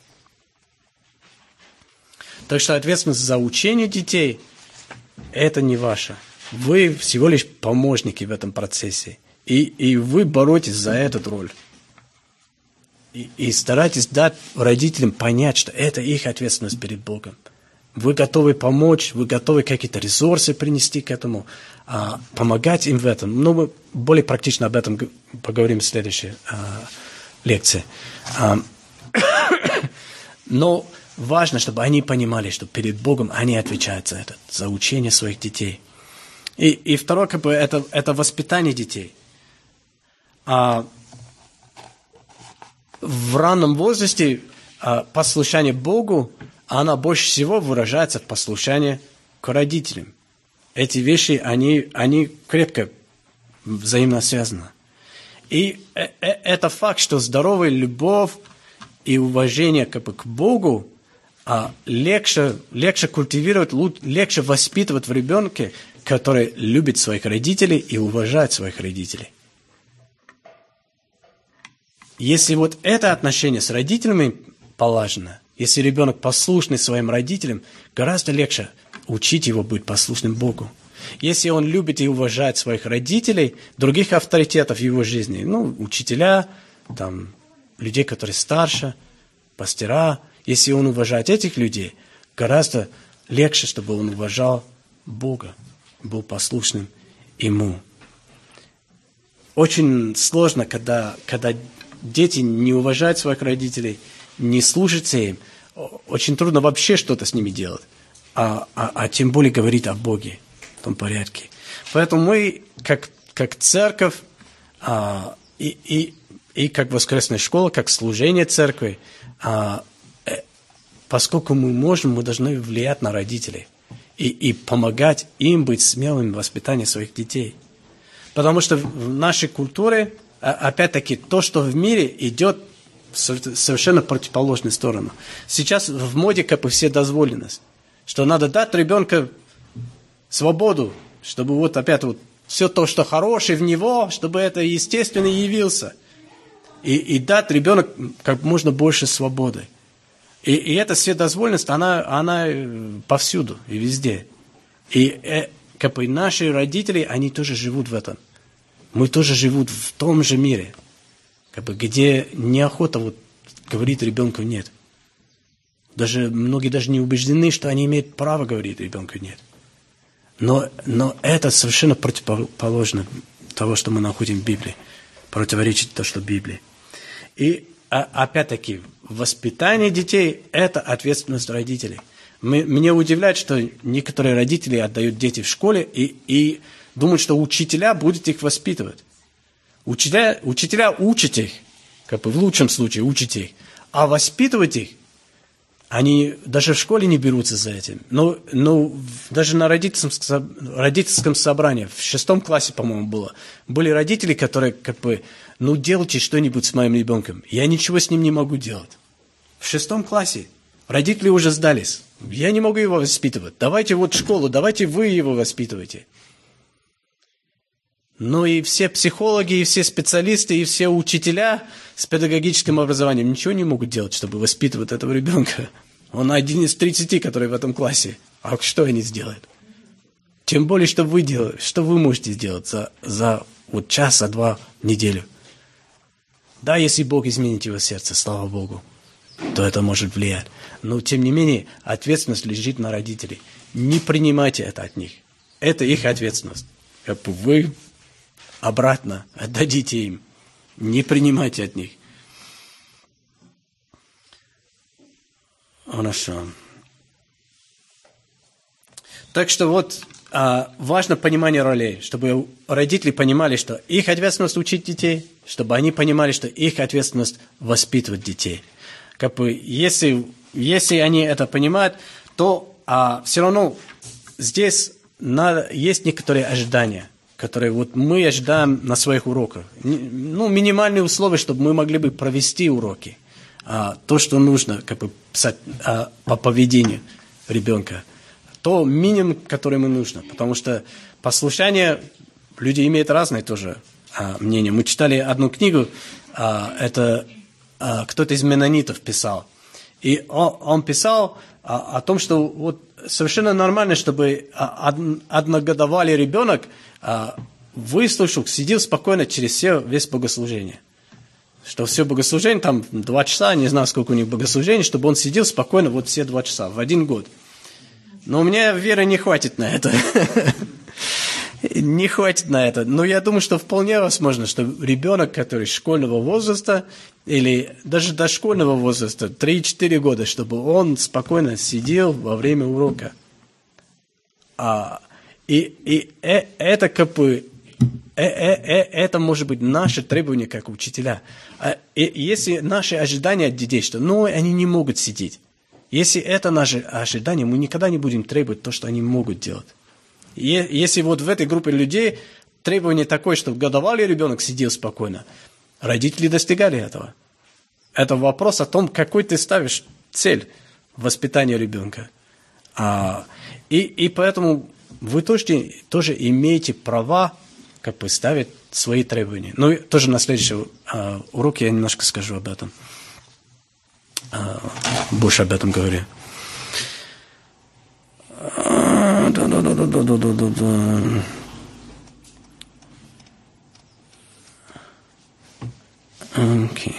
Так что ответственность за учение детей – это не ваша. Вы всего лишь помощники в этом процессе. И, и вы боретесь за эту роль. И, и старайтесь дать родителям понять, что это их ответственность перед Богом. Вы готовы помочь, вы готовы какие-то ресурсы принести к этому, а, помогать им в этом. Но мы более практично об этом поговорим в следующей а, лекции. А, но важно, чтобы они понимали, что перед Богом они отвечают за это, за учение своих детей. И, и второе, как бы, это, это воспитание детей. А, в раннем возрасте а, послушание Богу, она больше всего выражается в послушании к родителям. Эти вещи, они, они крепко взаимно связаны. И это факт, что здоровая любовь и уважение как бы, к Богу а, легче, легче культивировать, легче воспитывать в ребенке, который любит своих родителей и уважает своих родителей. Если вот это отношение с родителями положено, если ребенок послушный своим родителям, гораздо легче учить его быть послушным Богу. Если он любит и уважает своих родителей, других авторитетов в его жизни, ну, учителя, там, людей, которые старше, пастора, если он уважает этих людей, гораздо легче, чтобы он уважал Бога, был послушным Ему. Очень сложно, когда, когда дети не уважают своих родителей, не слушаются им, очень трудно вообще что-то с ними делать, а, а, а тем более говорить о Боге в том порядке. Поэтому мы, как, как церковь, а, и, и, и как воскресная школа, как служение церкви, а, э, поскольку мы можем, мы должны влиять на родителей и, и помогать им быть смелыми в воспитании своих детей. Потому что в нашей культуре, опять-таки, то, что в мире идет в совершенно противоположную сторону. Сейчас в моде как бы все дозволенность, что надо дать ребенку свободу, чтобы вот опять вот все то, что хорошее в него, чтобы это естественно явился. И, и дать ребенку как можно больше свободы. И, и эта вседозволенность, она, она повсюду и везде. И как бы наши родители, они тоже живут в этом. Мы тоже живут в том же мире, как бы, где неохота вот говорить ребенку «нет». Даже, многие даже не убеждены, что они имеют право говорить ребенку «нет». Но, но это совершенно противоположно того, что мы находим в Библии. Противоречит то, что в Библии. И а, опять-таки, воспитание детей – это ответственность родителей. Мы, меня удивляет, что некоторые родители отдают детей в школе и, и думают, что учителя будут их воспитывать. Учителя, учителя учат их, как бы в лучшем случае учат их, а воспитывать их, они даже в школе не берутся за этим. Но, но даже на родительском, родительском собрании, в шестом классе, по-моему, было, были родители, которые как бы, ну, делайте что-нибудь с моим ребенком. Я ничего с ним не могу делать. В шестом классе родители уже сдались. Я не могу его воспитывать. Давайте вот школу, давайте вы его воспитывайте. Ну и все психологи, и все специалисты, и все учителя с педагогическим образованием ничего не могут делать, чтобы воспитывать этого ребенка. Он один из тридцати, который в этом классе. А что они сделают? Тем более, что вы делаете, что вы можете сделать за, за вот час-два в неделю. Да, если Бог изменит его сердце, слава Богу, то это может влиять. Но, тем не менее, ответственность лежит на родителей. Не принимайте это от них. Это их ответственность. Как бы вы обратно отдадите им. Не принимайте от них. Хорошо. Так что вот а, важно понимание ролей, чтобы родители понимали, что их ответственность учить детей, чтобы они понимали, что их ответственность воспитывать детей. Как бы, если, если они это понимают, то а, все равно здесь надо, есть некоторые ожидания, которые вот мы ожидаем на своих уроках. Ну, минимальные условия, чтобы мы могли бы провести уроки. А, то, что нужно как бы, писать, а, по поведению ребенка. То минимум, который ему нужно. Потому что послушание, люди имеют разные тоже а, мнения. Мы читали одну книгу, а, это а, кто-то из меннонитов писал. И он, он писал а, о том, что вот совершенно нормально, чтобы а, одногодовалый ребенок а, выслушал, сидел спокойно через все, весь богослужение. Что все богослужение, там два часа, не знаю, сколько у них богослужений, чтобы он сидел спокойно вот все два часа, в один год. Но у меня веры не хватит на это. Не хватит на это. Но я думаю, что вполне возможно, что ребенок, который школьного возраста, или даже дошкольного возраста, три-четыре года, чтобы он спокойно сидел во время урока. А, и и э, это как бы... Э, э, э, это может быть наше требование как учителя. И если наши ожидания от детей, что ну, они не могут сидеть. Если это наше ожидание, мы никогда не будем требовать то, что они могут делать. И если вот в этой группе людей требование такое, чтобы годовалый ребенок сидел спокойно, родители достигали этого. Это вопрос о том, какой ты ставишь цель воспитания ребенка. А, и, и поэтому вы тоже, тоже имеете права как бы ставить свои требования. Ну, тоже на следующем uh, уроке я немножко скажу об этом. Uh, больше об этом говорю. Uh, да, да, да, да, да, да, да, да. Okay.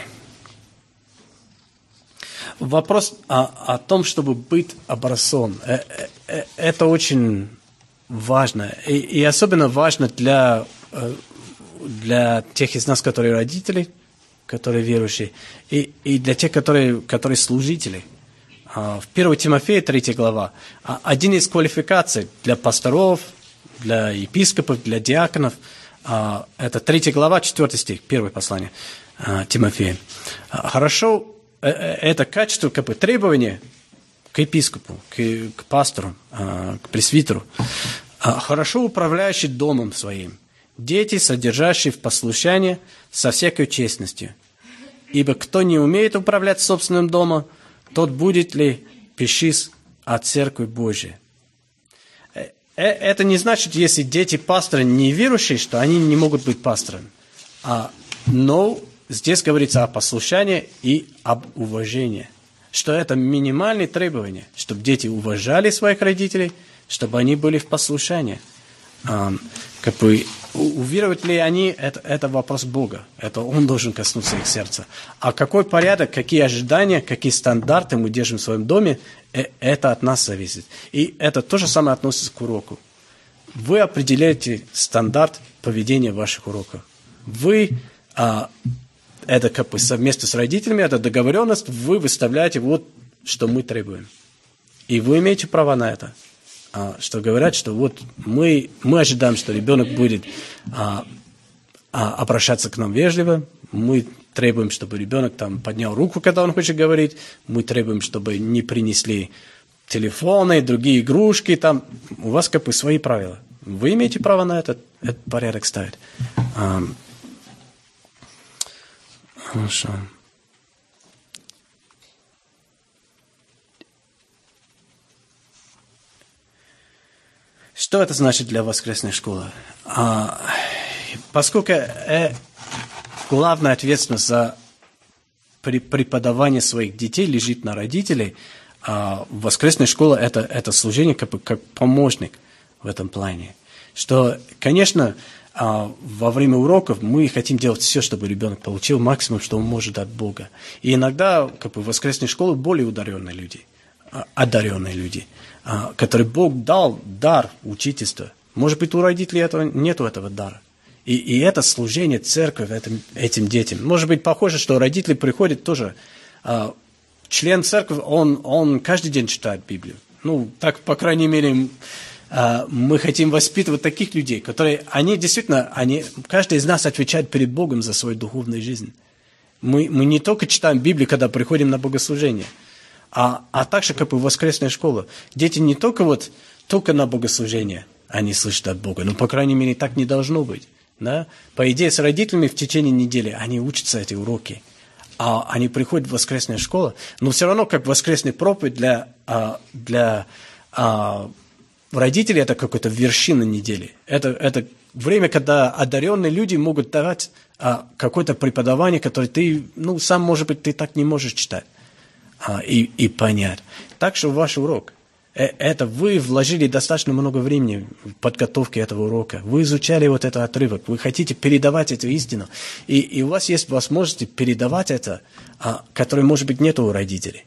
Вопрос о, о том, чтобы быть образцом, это очень важно. И, и особенно важно для, для тех из нас, которые родители, которые верующие, и, и для тех, которые, которые служители. В первой Тимофея, третья глава, один из квалификаций для пасторов, для епископов, для диаконов, это третья глава, четвёртый стих, первое послание Тимофея. Хорошо, это качество, как бы требование к епископу, к, к пастору, к пресвитеру. Хорошо управляющий домом своим, дети, содержащие в послушании со всякой честностью. Ибо кто не умеет управлять собственным домом, тот будет ли пешис от церкви Божией. Это не значит, если дети пастора неверующие, что они не могут быть пасторами. Но здесь говорится о послушании и об уважении. Что это минимальные требования, чтобы дети уважали своих родителей, чтобы они были в послушании. Um, как бы, уверуют ли они, это, это вопрос Бога. Это Он должен коснуться их сердца. А какой порядок, какие ожидания, какие стандарты мы держим в своем доме, это от нас зависит. И это то же самое относится к уроку. Вы определяете стандарт поведения в ваших уроках. Вы а, это как бы совместно с родителями, это договоренность, вы выставляете вот, что мы требуем. И вы имеете право на это. А, что говорят, что вот мы, мы ожидаем, что ребенок будет а, а, обращаться к нам вежливо, мы требуем, чтобы ребенок там поднял руку, когда он хочет говорить, мы требуем, чтобы не принесли телефоны, другие игрушки, там у вас как бы свои правила. Вы имеете право на этот, этот порядок ставить. А, хорошо. Что это значит для воскресной школы? А, поскольку э, главная ответственность за преподавание своих детей лежит на родителей, а воскресная школа это, это служение как, как помощник в этом плане. Что, конечно, а, во время уроков мы хотим делать все, чтобы ребенок получил максимум, что он может от Бога. И иногда как бы, в воскресной школе более ударенные люди, одаренные люди, который Бог дал дар учительства. Может быть, у родителей этого, нету этого дара. И, и это служение церкви этим, этим детям. Может быть, похоже, что родители приходят тоже. А, член церкви, он, он каждый день читает Библию. Ну, так, по крайней мере, а, мы хотим воспитывать таких людей, которые, они действительно, они, каждый из нас отвечает перед Богом за свою духовную жизнь. Мы, мы не только читаем Библию, когда приходим на богослужение, А, а также, как и воскресная школа. Дети не только вот только на богослужение они слышат от Бога, но, по крайней мере, так не должно быть. Да? По идее, с родителями в течение недели они учатся эти уроки. А они приходят в воскресную школу, но все равно, как воскресный проповедь для, для а, родителей, это какая-то вершина недели. Это, это время, когда одаренные люди могут давать а, какое-то преподавание, которое ты, ну, сам, может быть, ты так не можешь читать. И, и понять. Так что ваш урок, это вы вложили достаточно много времени в подготовке этого урока. Вы изучали вот этот отрывок, вы хотите передавать эту истину. И, и у вас есть возможность передавать это, которое, может быть, нет у родителей.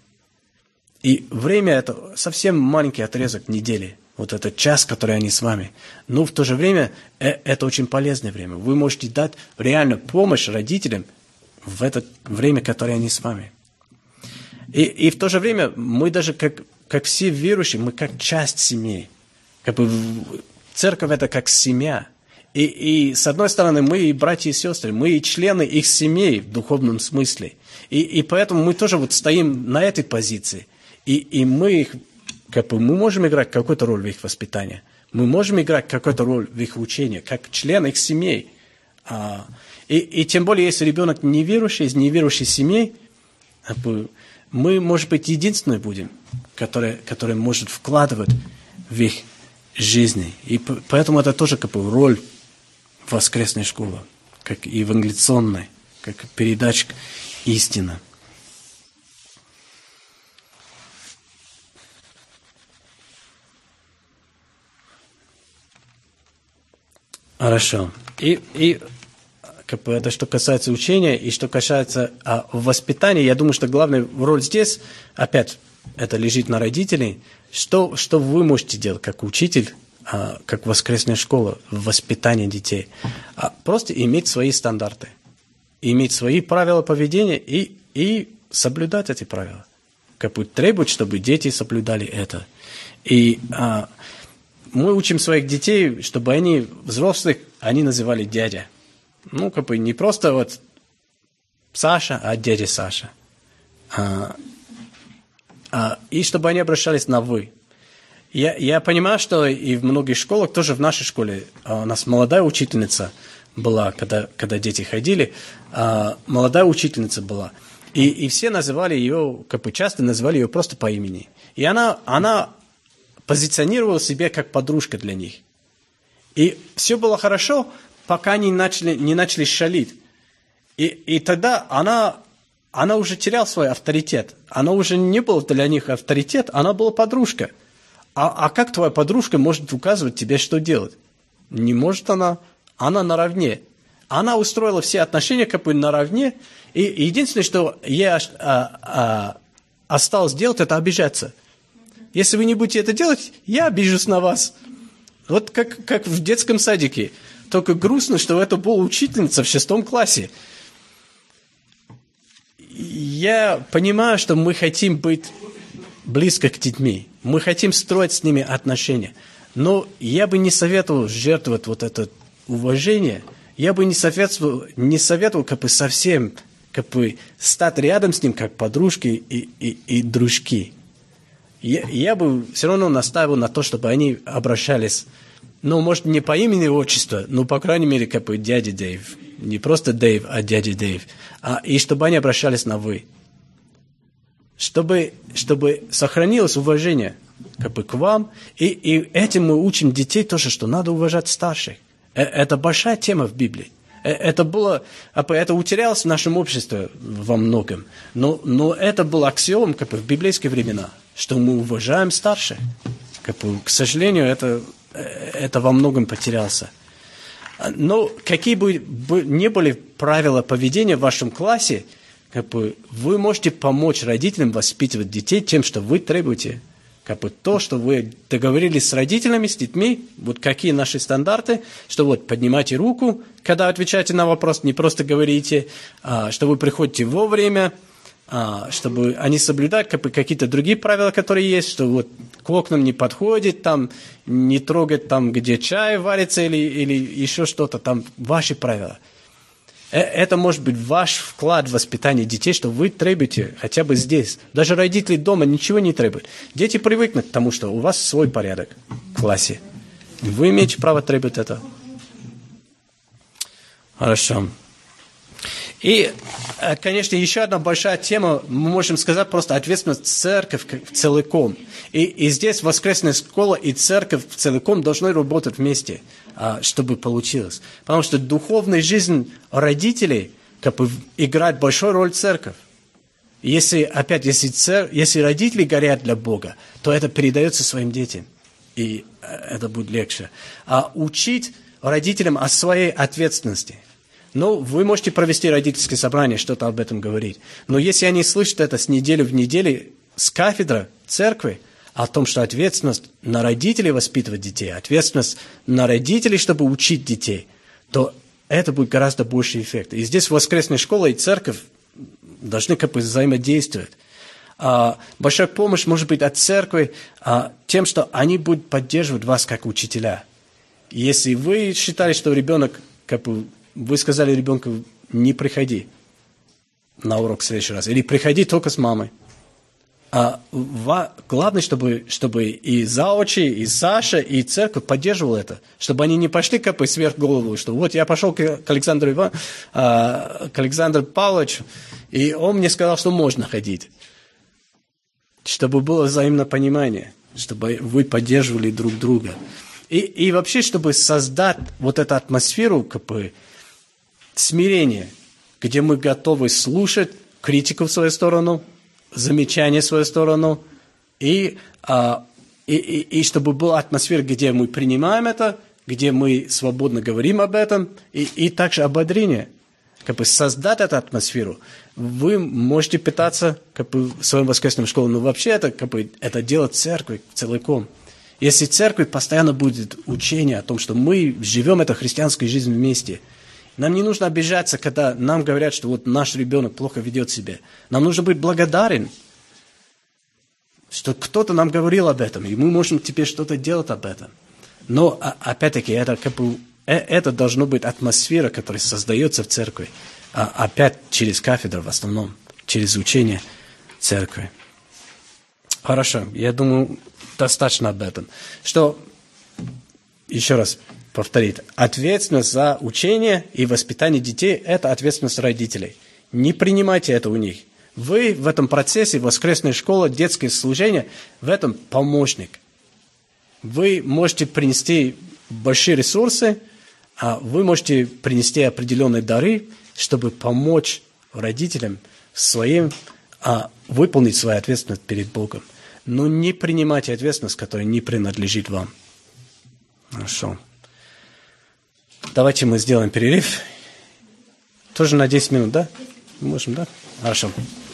И время это совсем маленький отрезок недели. Вот этот час, который они с вами. Но в то же время это очень полезное время. Вы можете дать реально помощь родителям в это время, которое они с вами. И, и в то же время мы даже, как, как все верующие, мы как часть семьи. Как бы церковь это как семья. И, и с одной стороны, мы и братья и сестры, мы и члены их семей в духовном смысле. И, и поэтому мы тоже вот стоим на этой позиции. И, и мы, их, как бы, мы можем играть какую-то роль в их воспитании. Мы можем играть какую-то роль в их учении, как член их семей. А, и, и тем более, если ребенок неверующий, из неверующей семьи, как бы, мы, может быть, единственные будем, которые, которые может вкладывать в их жизни. И поэтому это тоже как бы роль воскресной школы, как евангелиционной, как передача истины. Хорошо. И, и как бы это что касается учения, и что касается а, воспитания, я думаю, что главная роль здесь, опять, это лежит на родителей. Что, что вы можете делать как учитель, а, как воскресная школа в воспитании детей? А, просто иметь свои стандарты, иметь свои правила поведения и, и соблюдать эти правила. Как бы требовать, чтобы дети соблюдали это. И а, мы учим своих детей, чтобы они, взрослых, они называли дядя. Ну, как бы не просто вот Саша, а дядя Саша. А, а, и чтобы они обращались на «вы». Я, я понимаю, что и в многих школах, тоже в нашей школе, а у нас молодая учительница была, когда, когда дети ходили, а, молодая учительница была. И, и все называли ее, как бы часто называли ее просто по имени. И она, она позиционировала себя как подружка для них. И все было хорошо, пока они начали, не начали шалить. И, и тогда она, она уже теряла свой авторитет. Она уже не была для них авторитет, она была подружка. А, а как твоя подружка может указывать тебе, что делать? Не может она. Она наравне. Она устроила все отношения как бы наравне. И единственное, что ей а, а, осталось делать, это обижаться. Если вы не будете это делать, я обижусь на вас. Вот как, как в детском садике. Только грустно, что это была учительница в шестом классе. я понимаю, что мы хотим быть близко к детьми. Мы хотим строить с ними отношения. Но я бы не советовал жертвовать вот это уважение. Я бы не советовал, не советовал как бы совсем как бы стать рядом с ним, как подружки и, и, и дружки. Я, я бы все равно настаивал на то, чтобы они обращались, ну, может, не по имени и отчеству, но, по крайней мере, как бы дядя Дэйв. Не просто Дэйв, а дядя Дэйв. А, и чтобы они обращались на «вы». Чтобы, чтобы сохранилось уважение как бы к вам. И, и этим мы учим детей тоже, что надо уважать старших. Это большая тема в Библии. Это было, это утерялось в нашем обществе во многом. Но, но это был аксиом как бы в библейские времена, что мы уважаем старших. Как бы, к сожалению, это, это во многом потерялся. Но какие бы ни были правила поведения в вашем классе, как бы, вы можете помочь родителям воспитывать детей тем, что вы требуете. Как бы то, что вы договорились с родителями, с детьми, вот какие наши стандарты, что вот поднимайте руку, когда отвечаете на вопрос, не просто говорите, а, что вы приходите вовремя, а, чтобы они соблюдали как бы, какие-то другие правила, которые есть, что вот к окнам не подходит, там, не трогать там, где чай варится или, или еще что-то, там ваши правила. Это может быть ваш вклад в воспитание детей, что вы требуете хотя бы здесь. Даже родители дома ничего не требуют. Дети привыкнут к тому, что у вас свой порядок в классе. Вы имеете право требовать это. Хорошо. И, конечно, еще одна большая тема, мы можем сказать, просто ответственность церковь целиком. И, и здесь воскресная школа и церковь целиком должны работать вместе, чтобы получилось. Потому что духовная жизнь родителей как бы, играет большую роль в церковь. Если, опять, если, цер... если родители горят для Бога, то это передается своим детям. И это будет легче. А учить родителям о своей ответственности. Ну, вы можете провести родительское собрание, что-то об этом говорить. Но если они слышат это с недели в неделю с кафедры церкви, о том, что ответственность на родителей воспитывать детей, ответственность на родителей, чтобы учить детей, то это будет гораздо больше эффект. И здесь воскресная школа и церковь должны как бы взаимодействовать. А, большая помощь может быть от церкви а, тем, что они будут поддерживать вас как учителя. Если вы считали, что ребенок как бы вы сказали ребенку, не приходи на урок в следующий раз. Или приходи только с мамой. А ва- главное, чтобы, чтобы и заочи, и Саша, и церковь поддерживала это. Чтобы они не пошли как бы сверх голову, что вот я пошел к Александру, Иван, а, к Александру Павловичу, и он мне сказал, что можно ходить. Чтобы было взаимное понимание, чтобы вы поддерживали друг друга. И, и вообще, чтобы создать вот эту атмосферу, как бы, смирение, где мы готовы слушать критику в свою сторону, замечания в свою сторону, и, а, и, и, и чтобы была атмосфера, где мы принимаем это, где мы свободно говорим об этом, и, и также ободрение. Как бы создать эту атмосферу. Вы можете пытаться как бы, в своем воскресном школе, но вообще это, как бы, это дело церкви целиком. Если церковь постоянно будет учение о том, что мы живем эту христианскую жизнь вместе, нам не нужно обижаться, когда нам говорят, что вот наш ребенок плохо ведет себя. Нам нужно быть благодарен, что кто-то нам говорил об этом, и мы можем теперь что-то делать об этом. Но, опять-таки, это, как бы, это должно быть атмосфера, которая создается в церкви. А опять через кафедру в основном, через учение церкви. Хорошо, я думаю, достаточно об этом. Что, еще раз повторить, ответственность за учение и воспитание детей – это ответственность родителей. Не принимайте это у них. Вы в этом процессе, воскресная школа, детское служение, в этом помощник. Вы можете принести большие ресурсы, а вы можете принести определенные дары, чтобы помочь родителям своим а, выполнить свою ответственность перед Богом. Но не принимайте ответственность, которая не принадлежит вам. Хорошо. Давайте мы сделаем перерыв. Тоже на десять минут, да? Можем, да? Хорошо.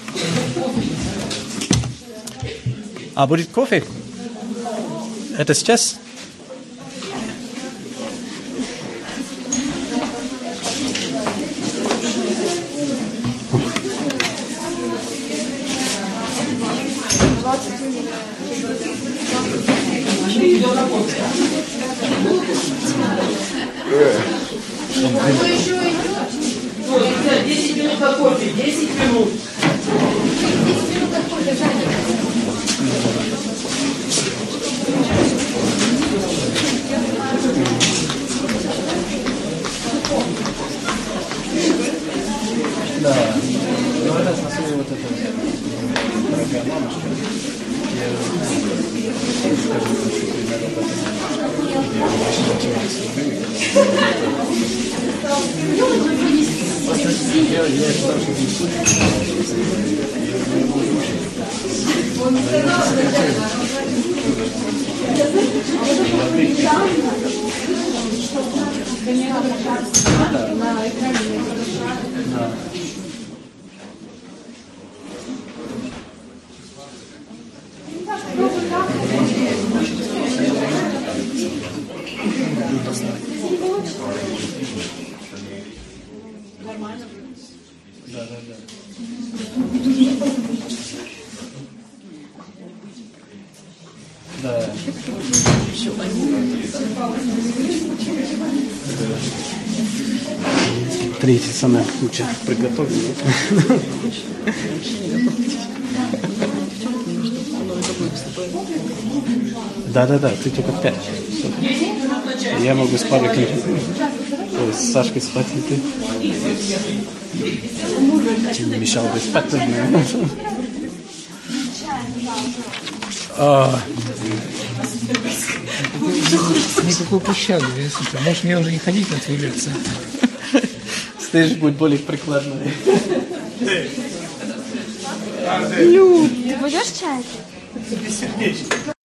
А будет кофе? Это сейчас? десять минут на кофе, десять минут. десять минут на кофе, Да. Ну, это на самом деле вот это дорогая мамочка. Я скажу, что примерно я я считаю, что не Да, да, да. Да. Третий самое лучшее приготовлено. Да, да, да, ты только пять. Я могу с Павликом, с Сашкой спать, и ты. Тебе мешал бы спать тоже, наверное. Никакой пощады, слушай, может мне уже не ходить на твою лекцию? Стейдж будет более прикладной. Люд, ты будешь чай?